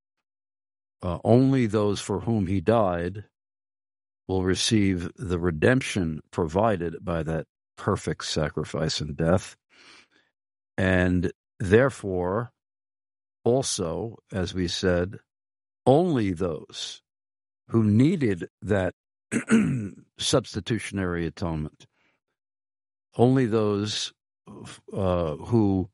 only those for whom he died will receive the redemption provided by that perfect sacrifice and death. And therefore, also, as we said, only those who needed that substitutionary atonement, only those who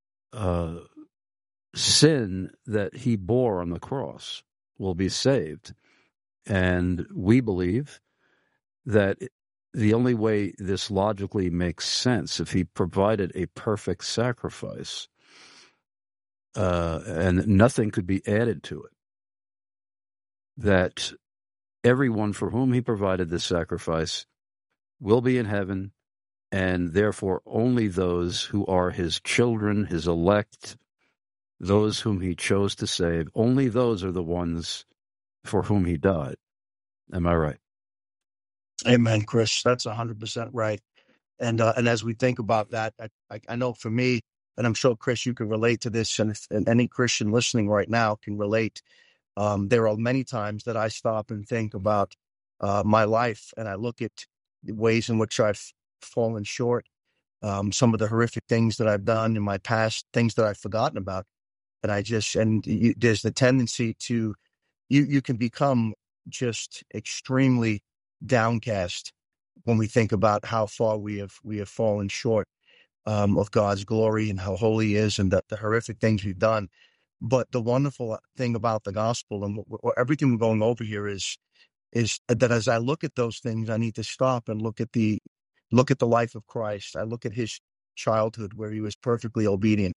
sin that he bore on the cross will be saved. And we believe that the only way this logically makes sense, if he provided a perfect sacrifice and nothing could be added to it, that everyone for whom he provided this sacrifice will be in heaven, and therefore only those who are his children, his elect, those whom he chose to save, only those are the ones for whom he died. Am I right? Amen, Chris. That's 100% right. And as we think about that, I know for me, and I'm sure, Chris, you can relate to this, and any Christian listening right now can relate. There are many times that I stop and think about my life, and I look at the ways in which I've fallen short, some of the horrific things that I've done in my past, things that I've forgotten about. And there's the tendency to, you can become just extremely downcast when we think about how far we have fallen short of God's glory and how holy he is, and the horrific things we've done. But the wonderful thing about the gospel and everything we're going over here is that as I look at those things, I need to stop and look at the life of Christ. I look at his childhood where he was perfectly obedient.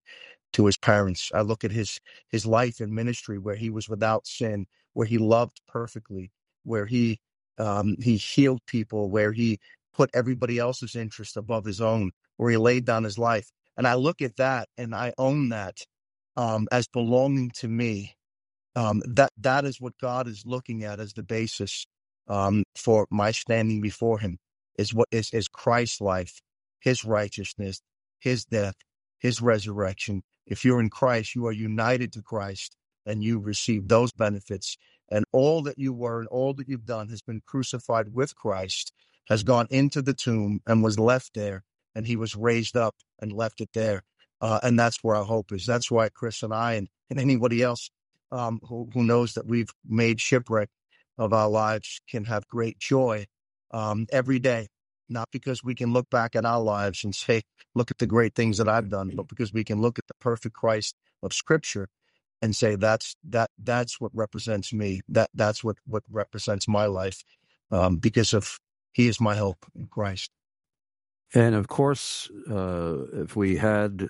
to his parents. I look at his life and ministry where he was without sin, where he loved perfectly, where he healed people, where he put everybody else's interest above his own, where he laid down his life. And I look at that and I own that as belonging to me. That is what God is looking at as the basis for my standing before him, is what is Christ's life, his righteousness, his death, his resurrection. If you're in Christ, you are united to Christ and you receive those benefits. And all that you were and all that you've done has been crucified with Christ, has gone into the tomb and was left there. And he was raised up and left it there. And that's where our hope is. That's why Chris and I and anybody else who knows that we've made shipwreck of our lives can have great joy every day. Not because we can look back at our lives and say, look at the great things that I've done, but because we can look at the perfect Christ of Scripture and say, that's what represents me. That's what represents my life, because of he is my hope in Christ. And of course, if we had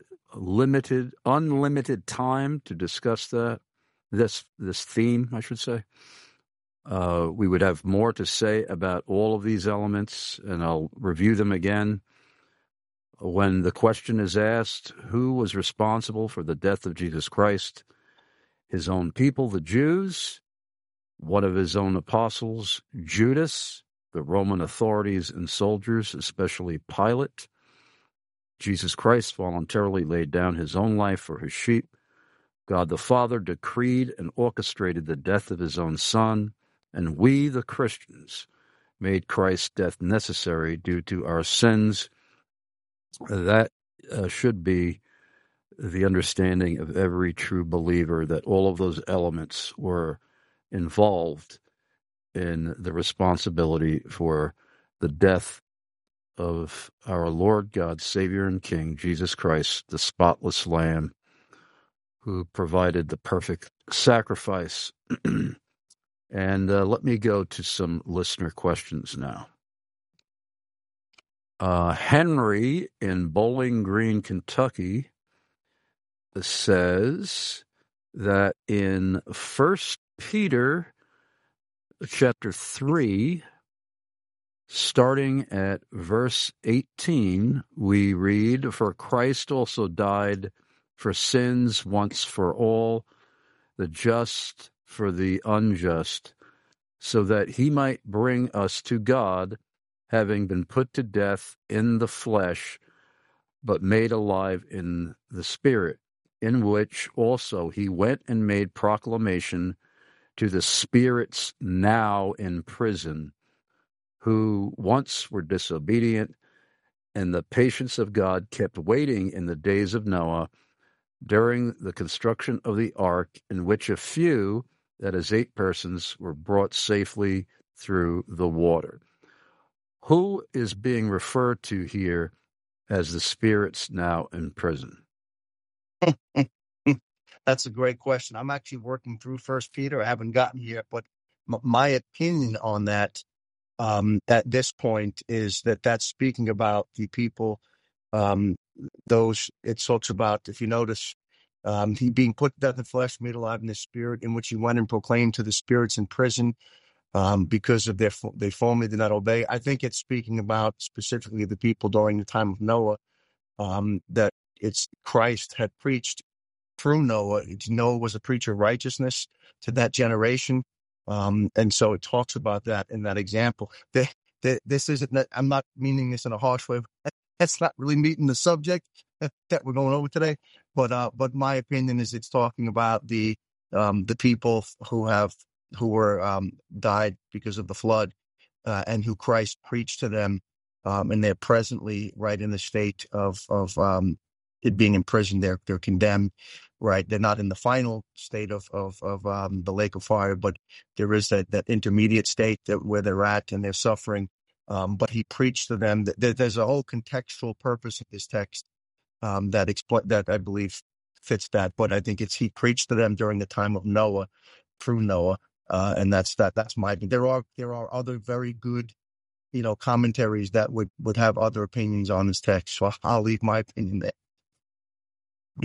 unlimited time to discuss this theme, I should say, we would have more to say about all of these elements, and I'll review them again. When the question is asked, who was responsible for the death of Jesus Christ? His own people, the Jews, one of his own apostles, Judas, the Roman authorities and soldiers, especially Pilate. Jesus Christ voluntarily laid down his own life for his sheep. God the Father decreed and orchestrated the death of his own Son, and we, the Christians, made Christ's death necessary due to our sins. That should be the understanding of every true believer, that all of those elements were involved in the responsibility for the death of our Lord God, Savior and King, Jesus Christ, the spotless Lamb, who provided the perfect sacrifice. And let me go to some listener questions now. Henry in Bowling Green, Kentucky, says that in 1 Peter chapter 3, starting at verse 18, we read, "For Christ also died for sins once for all, the just for the unjust, so that he might bring us to God, having been put to death in the flesh, but made alive in the Spirit, in which also he went and made proclamation to the spirits now in prison, who once were disobedient, and the patience of God kept waiting in the days of Noah, during the construction of the ark, in which a few, that is 8 persons, were brought safely through the water." Who is being referred to here as the spirits now in prison? That's a great question. I'm actually working through 1 Peter. I haven't gotten here, but my opinion on that at this point is that that's speaking about the people, those it talks about, if you notice, he being put to death in flesh, made alive in the Spirit, in which he went and proclaimed to the spirits in prison because of they formerly did not obey. I think it's speaking about specifically the people during the time of Noah, that it's Christ had preached through Noah. Noah was a preacher of righteousness to that generation. And so it talks about that in that example. This isn't, I'm not meaning this in a harsh way. That's not really meeting the subject that we're going over today. But my opinion is it's talking about the people who were died because of the flood, and who Christ preached to them, and they're presently right in the state of it being in prison. They're condemned, right? They're not in the final state of the lake of fire, but there is that intermediate state where they're at and they're suffering. But he preached to them. There's a whole contextual purpose of this text that I believe fits that. But I think he preached to them during the time of Noah, through Noah, and that's my opinion. There are other very good, commentaries that would have other opinions on this text. So I'll leave my opinion there.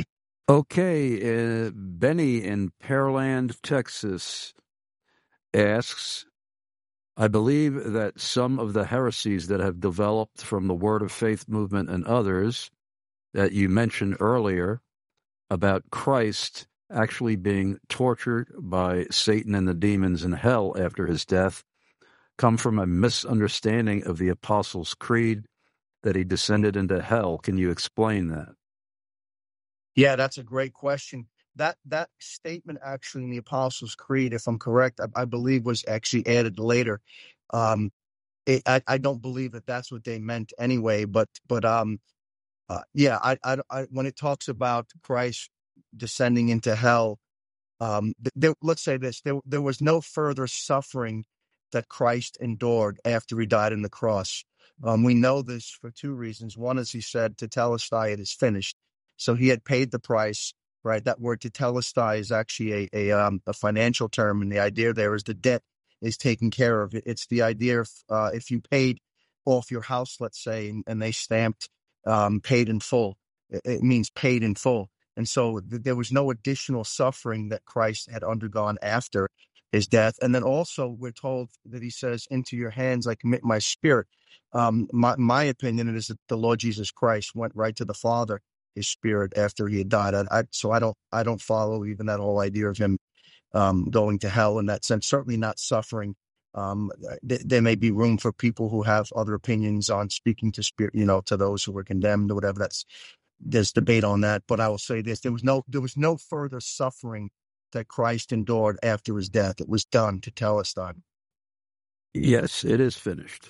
Okay, Benny in Pearland, Texas asks, I believe that some of the heresies that have developed from the Word of Faith movement and others that you mentioned earlier about Christ actually being tortured by Satan and the demons in hell after his death come from a misunderstanding of the Apostles' Creed, that he descended into hell. Can you explain that? Yeah, that's a great question. That statement actually in the Apostles' Creed, if I'm correct, I believe was actually added later. I don't believe that that's what they meant anyway. But yeah, I when it talks about Christ descending into hell, let's say this: there was no further suffering that Christ endured after he died on the cross. We know this for two reasons. One is he said, "Tetelestai, it is finished." So he had paid the price, right? That word tetelestai is actually a financial term, and the idea there is the debt is taken care of. It's the idea of if you paid off your house, let's say, and they stamped paid in full, it means paid in full. And so there was no additional suffering that Christ had undergone after his death. And then also we're told that he says, "Into your hands I commit my spirit." My opinion is that the Lord Jesus Christ went right to the Father, his spirit, after he had died. So I don't follow even that whole idea of him going to hell in that sense. Certainly not suffering. There may be room for people who have other opinions on speaking to spirit, to those who were condemned or whatever. There's debate on that. But I will say this: there was no further suffering that Christ endured after his death. It was done, tetelestai. Yes, it is finished.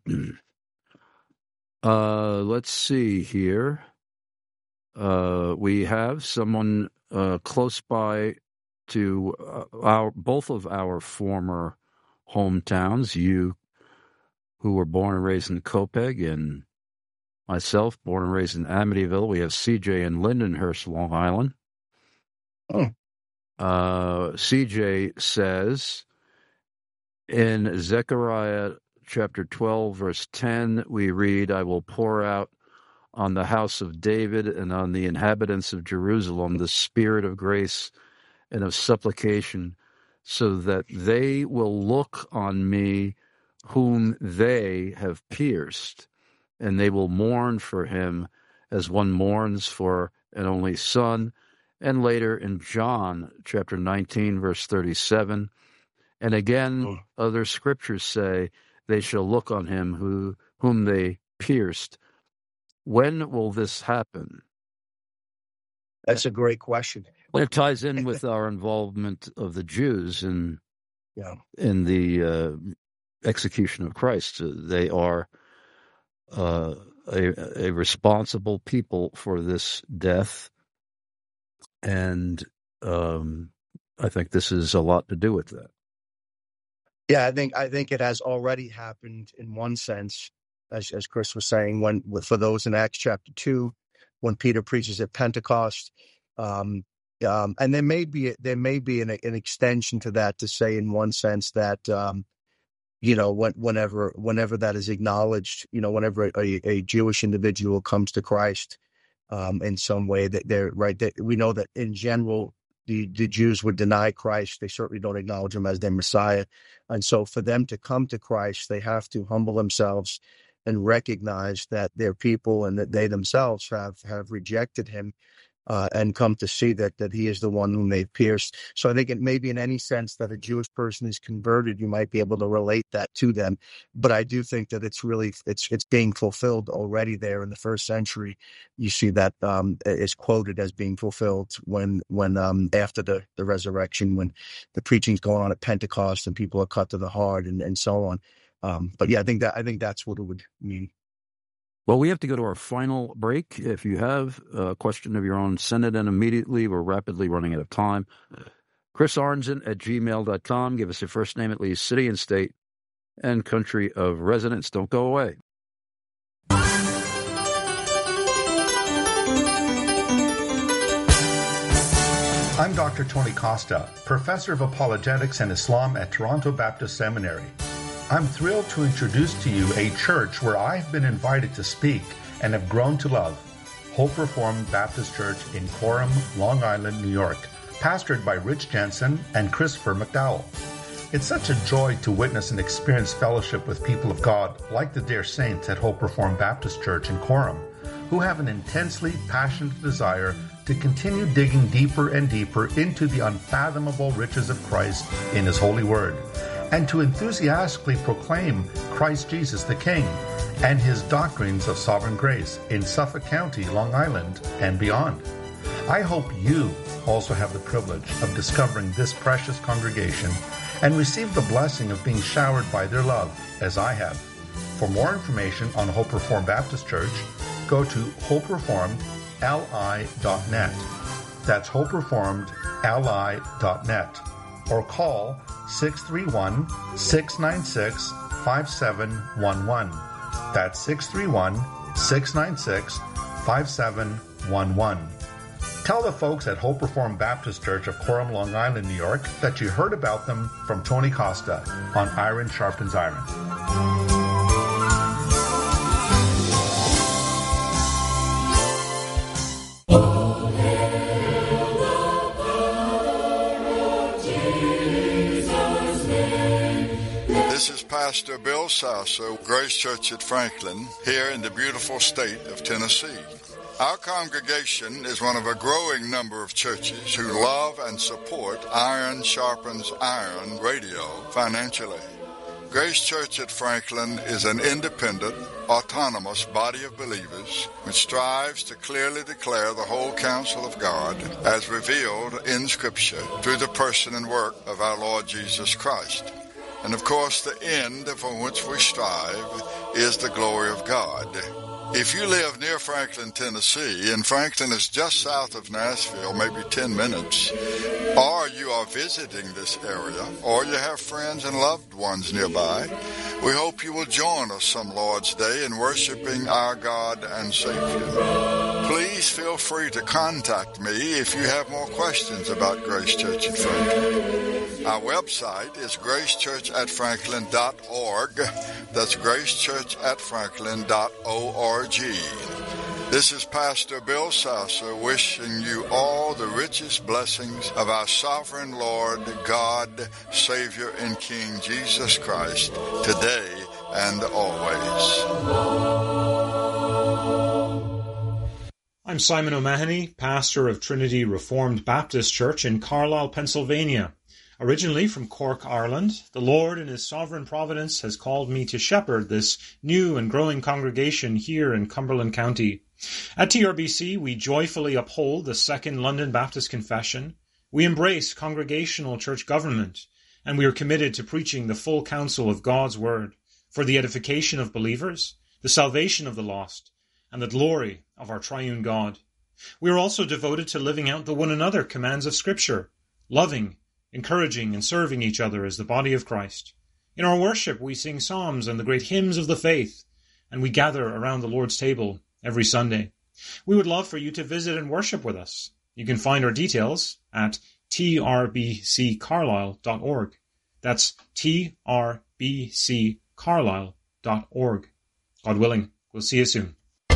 Let's see here. We have someone close by to both of our former hometowns. You, who were born and raised in Copiague, and myself, born and raised in Amityville. We have CJ in Lindenhurst, Long Island. CJ says, in Zechariah chapter 12, verse 10, we read, "I will pour out on the house of David and on the inhabitants of Jerusalem the spirit of grace and of supplication, so that they will look on me whom they have pierced, and they will mourn for him as one mourns for an only son." And later in John chapter 19, verse 37, and again other scriptures say, "They shall look on him whom they pierced." When will this happen? That's a great question. It ties in with our involvement of the Jews in the execution of Christ. They are a responsible people for this death, and I think this is a lot to do with that. Yeah, I think it has already happened in one sense, as Chris was saying, for those in Acts chapter 2, when Peter preaches at Pentecost, and there may be an extension to that, to say in one sense that whenever that is acknowledged, whenever a Jewish individual comes to Christ in some way, that they're right. That we know that in general the Jews would deny Christ. They certainly don't acknowledge him as their Messiah, and so for them to come to Christ, they have to humble themselves and recognize that they're people and that they themselves have rejected him. And come to see that he is the one whom they've pierced. So I think it may be in any sense that a Jewish person is converted, you might be able to relate that to them. But I do think that it's being fulfilled already there in the first century. You see that is quoted as being fulfilled when after the resurrection, when the preaching's going on at Pentecost and people are cut to the heart and so on. But yeah, I think that's what it would mean. Well, we have to go to our final break. If you have a question of your own, send it in immediately. We're rapidly running out of time. Chris Arnzen at gmail.com. Give us your first name, at least city and state and country of residence. Don't go away. I'm Dr. Tony Costa, professor of apologetics and Islam at Toronto Baptist Seminary. I'm thrilled to introduce to you a church where I've been invited to speak and have grown to love, Hope Reformed Baptist Church in Coram, Long Island, New York, pastored by Rich Jensen and Christopher McDowell. It's such a joy to witness and experience fellowship with people of God like the dear saints at Hope Reformed Baptist Church in Coram, who have an intensely passionate desire to continue digging deeper and deeper into the unfathomable riches of Christ in His holy word, and to enthusiastically proclaim Christ Jesus the King and His doctrines of sovereign grace in Suffolk County, Long Island, and beyond. I hope you also have the privilege of discovering this precious congregation and receive the blessing of being showered by their love, as I have. For more information on Hope Reformed Baptist Church, go to hopereformedli.net. That's hopereformedli.net. Or call 631-696-5711. That's 631-696-5711. Tell the folks at Hope Reformed Baptist Church of Coram, Long Island, New York, that you heard about them from Tony Costa on Iron Sharpens Iron. This is Pastor Bill Sasso, Grace Church at Franklin, here in the beautiful state of Tennessee. Our congregation is one of a growing number of churches who love and support Iron Sharpens Iron radio financially. Grace Church at Franklin is an independent, autonomous body of believers which strives to clearly declare the whole counsel of God as revealed in Scripture through the person and work of our Lord Jesus Christ. And of course, the end for which we strive is the glory of God. If you live near Franklin, Tennessee, and Franklin is just south of Nashville, maybe 10 minutes, or you are visiting this area, or you have friends and loved ones nearby, we hope you will join us some Lord's Day in worshiping our God and Savior. Please feel free to contact me if you have more questions about Grace Church at Franklin. Our website is gracechurchatfranklin.org. That's gracechurchatfranklin.org. This is Pastor Bill Sasso wishing you all the richest blessings of our sovereign Lord, God, Savior, and King Jesus Christ, today and always. I'm Simon O'Mahony, pastor of Trinity Reformed Baptist Church in Carlisle, Pennsylvania. Originally from Cork, Ireland, the Lord in His sovereign providence has called me to shepherd this new and growing congregation here in Cumberland County. At TRBC, we joyfully uphold the Second London Baptist Confession. We embrace congregational church government, and we are committed to preaching the full counsel of God's Word for the edification of believers, the salvation of the lost, and the glory of our triune God. We are also devoted to living out the one another commands of Scripture, loving, encouraging and serving each other as the body of Christ. In our worship, we sing psalms and the great hymns of the faith, and we gather around the Lord's table every Sunday. We would love for you to visit and worship with us. You can find our details at trbccarlisle.org. That's trbccarlisle.org. God willing, we'll see you soon.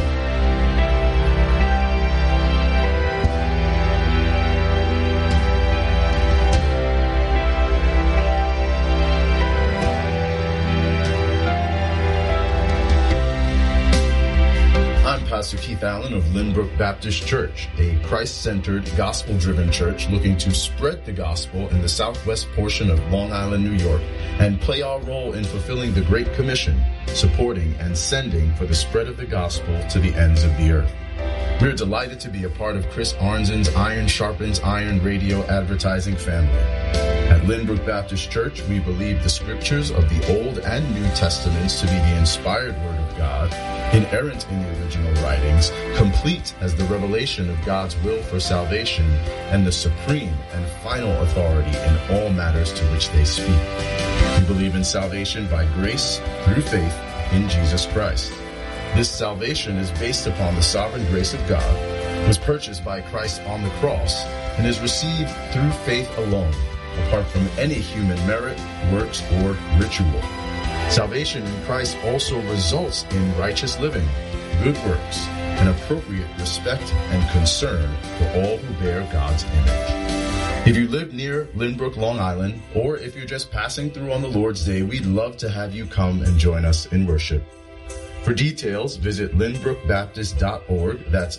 Pastor Keith Allen of Lynbrook Baptist Church, a Christ-centered, gospel-driven church looking to spread the gospel in the southwest portion of Long Island, New York, and play our role in fulfilling the Great Commission, supporting and sending for the spread of the gospel to the ends of the earth. We're delighted to be a part of Chris Arnzen's Iron Sharpens Iron radio advertising family. At Lynbrook Baptist Church, we believe the scriptures of the Old and New Testaments to be the inspired Word of God, inerrant in the original writings, complete as the revelation of God's will for salvation, and the supreme and final authority in all matters to which they speak. We believe in salvation by grace through faith in Jesus Christ. This salvation is based upon the sovereign grace of God, was purchased by Christ on the cross, and is received through faith alone, apart from any human merit, works, or ritual. Salvation in Christ also results in righteous living, good works, and appropriate respect and concern for all who bear God's image. If you live near Lynbrook, Long Island, or if you're just passing through on the Lord's Day, we'd love to have you come and join us in worship. For details, visit lynbrookbaptist.org. That's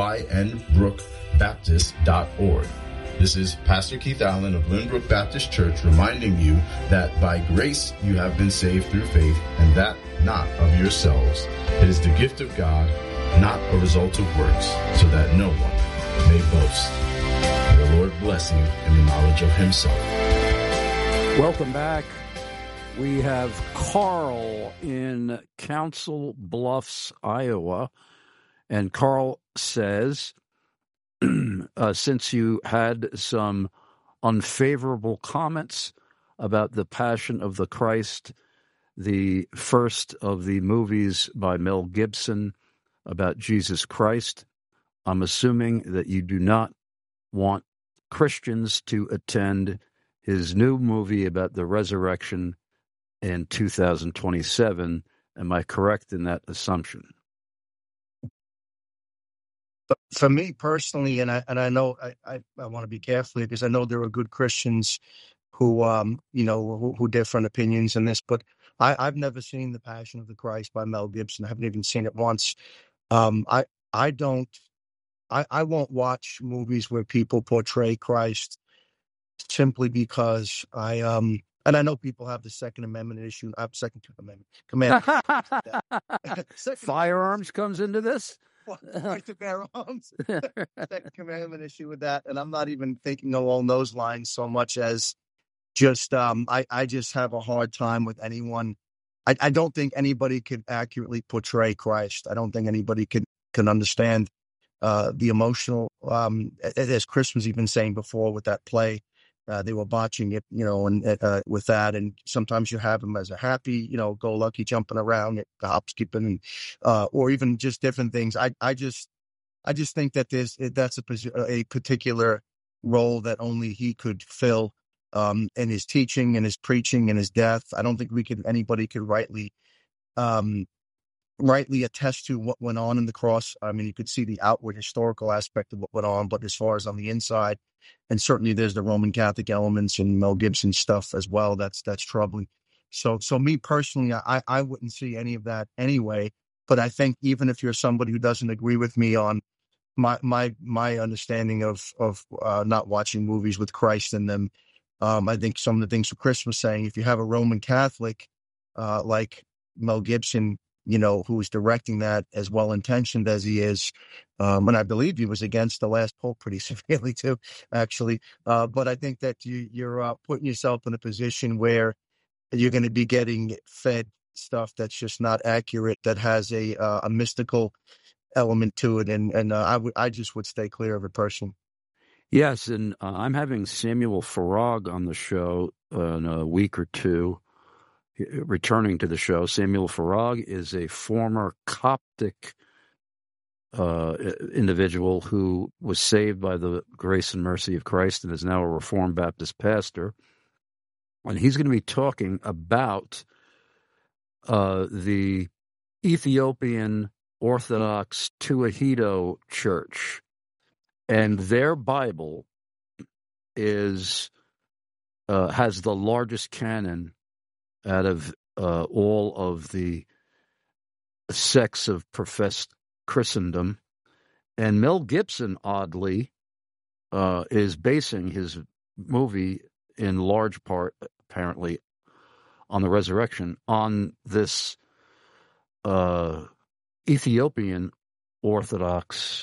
lynbrookbaptist.org. This is Pastor Keith Allen of Lynbrook Baptist Church reminding you that by grace you have been saved through faith, and that not of yourselves. It is the gift of God, not a result of works, so that no one may boast. May the Lord bless you in the knowledge of himself. Welcome back. We have Carl in Council Bluffs, Iowa. And Carl says, since you had some unfavorable comments about The Passion of the Christ, the first of the movies by Mel Gibson about Jesus Christ, I'm assuming that you do not want Christians to attend his new movie about the resurrection in 2027. Am I correct in that assumption? For me personally, and I know I want to be careful because I know there are good Christians who who different opinions in this, but I've never seen The Passion of the Christ by Mel Gibson. I haven't even seen it once. I won't watch movies where people portray Christ simply because and I know people have the Second Amendment issue. Second Commandment. Firearms comes into this? Right to bear arms. Second Commandment issue with that. And I'm not even thinking along those lines so much as just I just have a hard time with anyone. I don't think anybody could accurately portray Christ. I don't think anybody can understand the emotional, as Chris was even saying before with that play, they were botching it, and with that. And sometimes you have him as a happy, go lucky jumping around, hop skipping, or even just different things. I just think that that's a particular role that only he could fill, in his teaching and his preaching and his death. I don't think anybody could rightly attest to what went on in the cross. I mean, you could see the outward historical aspect of what went on, but as far as on the inside, and certainly there's the Roman Catholic elements and Mel Gibson stuff as well. That's troubling. So me personally, I wouldn't see any of that anyway. But I think even if you're somebody who doesn't agree with me on my understanding of not watching movies with Christ in them, I think some of the things that Chris was saying, if you have a Roman Catholic like Mel Gibson, who is directing that as well-intentioned as he is. And I believe he was against the last pope pretty severely too, actually. But I think that you're putting yourself in a position where you're going to be getting fed stuff that's just not accurate, that has a mystical element to it. And I just would stay clear of it personally. Yes, and I'm having Samuel Farag on the show in a week or two. Returning to the show, Samuel Farag is a former Coptic individual who was saved by the grace and mercy of Christ and is now a Reformed Baptist pastor. And he's going to be talking about the Ethiopian Orthodox Tewahedo Church. And their Bible has the largest canon out of all of the sects of professed Christendom. And Mel Gibson, oddly, is basing his movie in large part, apparently, on the resurrection, on this Ethiopian Orthodox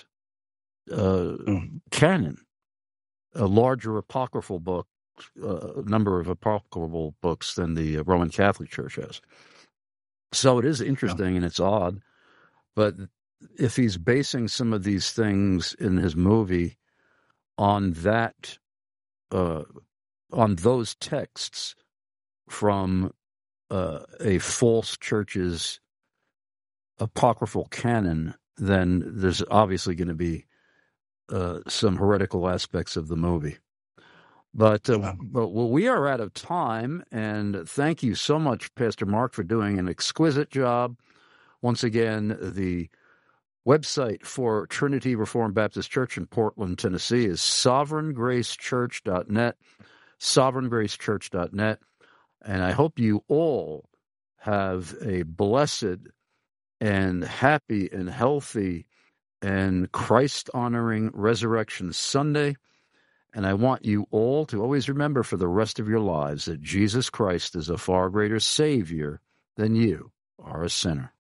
canon, a larger apocryphal book, number of apocryphal books than the Roman Catholic Church has. So it is interesting and it's odd, but if he's basing some of these things in his movie on that, on those texts from a false church's apocryphal canon, then there's obviously going to be some heretical aspects of the movie. But we are out of time, and thank you so much, Pastor Mark, for doing an exquisite job. Once again, the Website for Trinity Reformed Baptist Church in Portland, Tennessee is sovereigngracechurch.net, sovereigngracechurch.net. And I hope you all have a blessed and happy and healthy and Christ-honoring Resurrection Sunday. And I want you all to always remember for the rest of your lives that Jesus Christ is a far greater Savior than you are a sinner.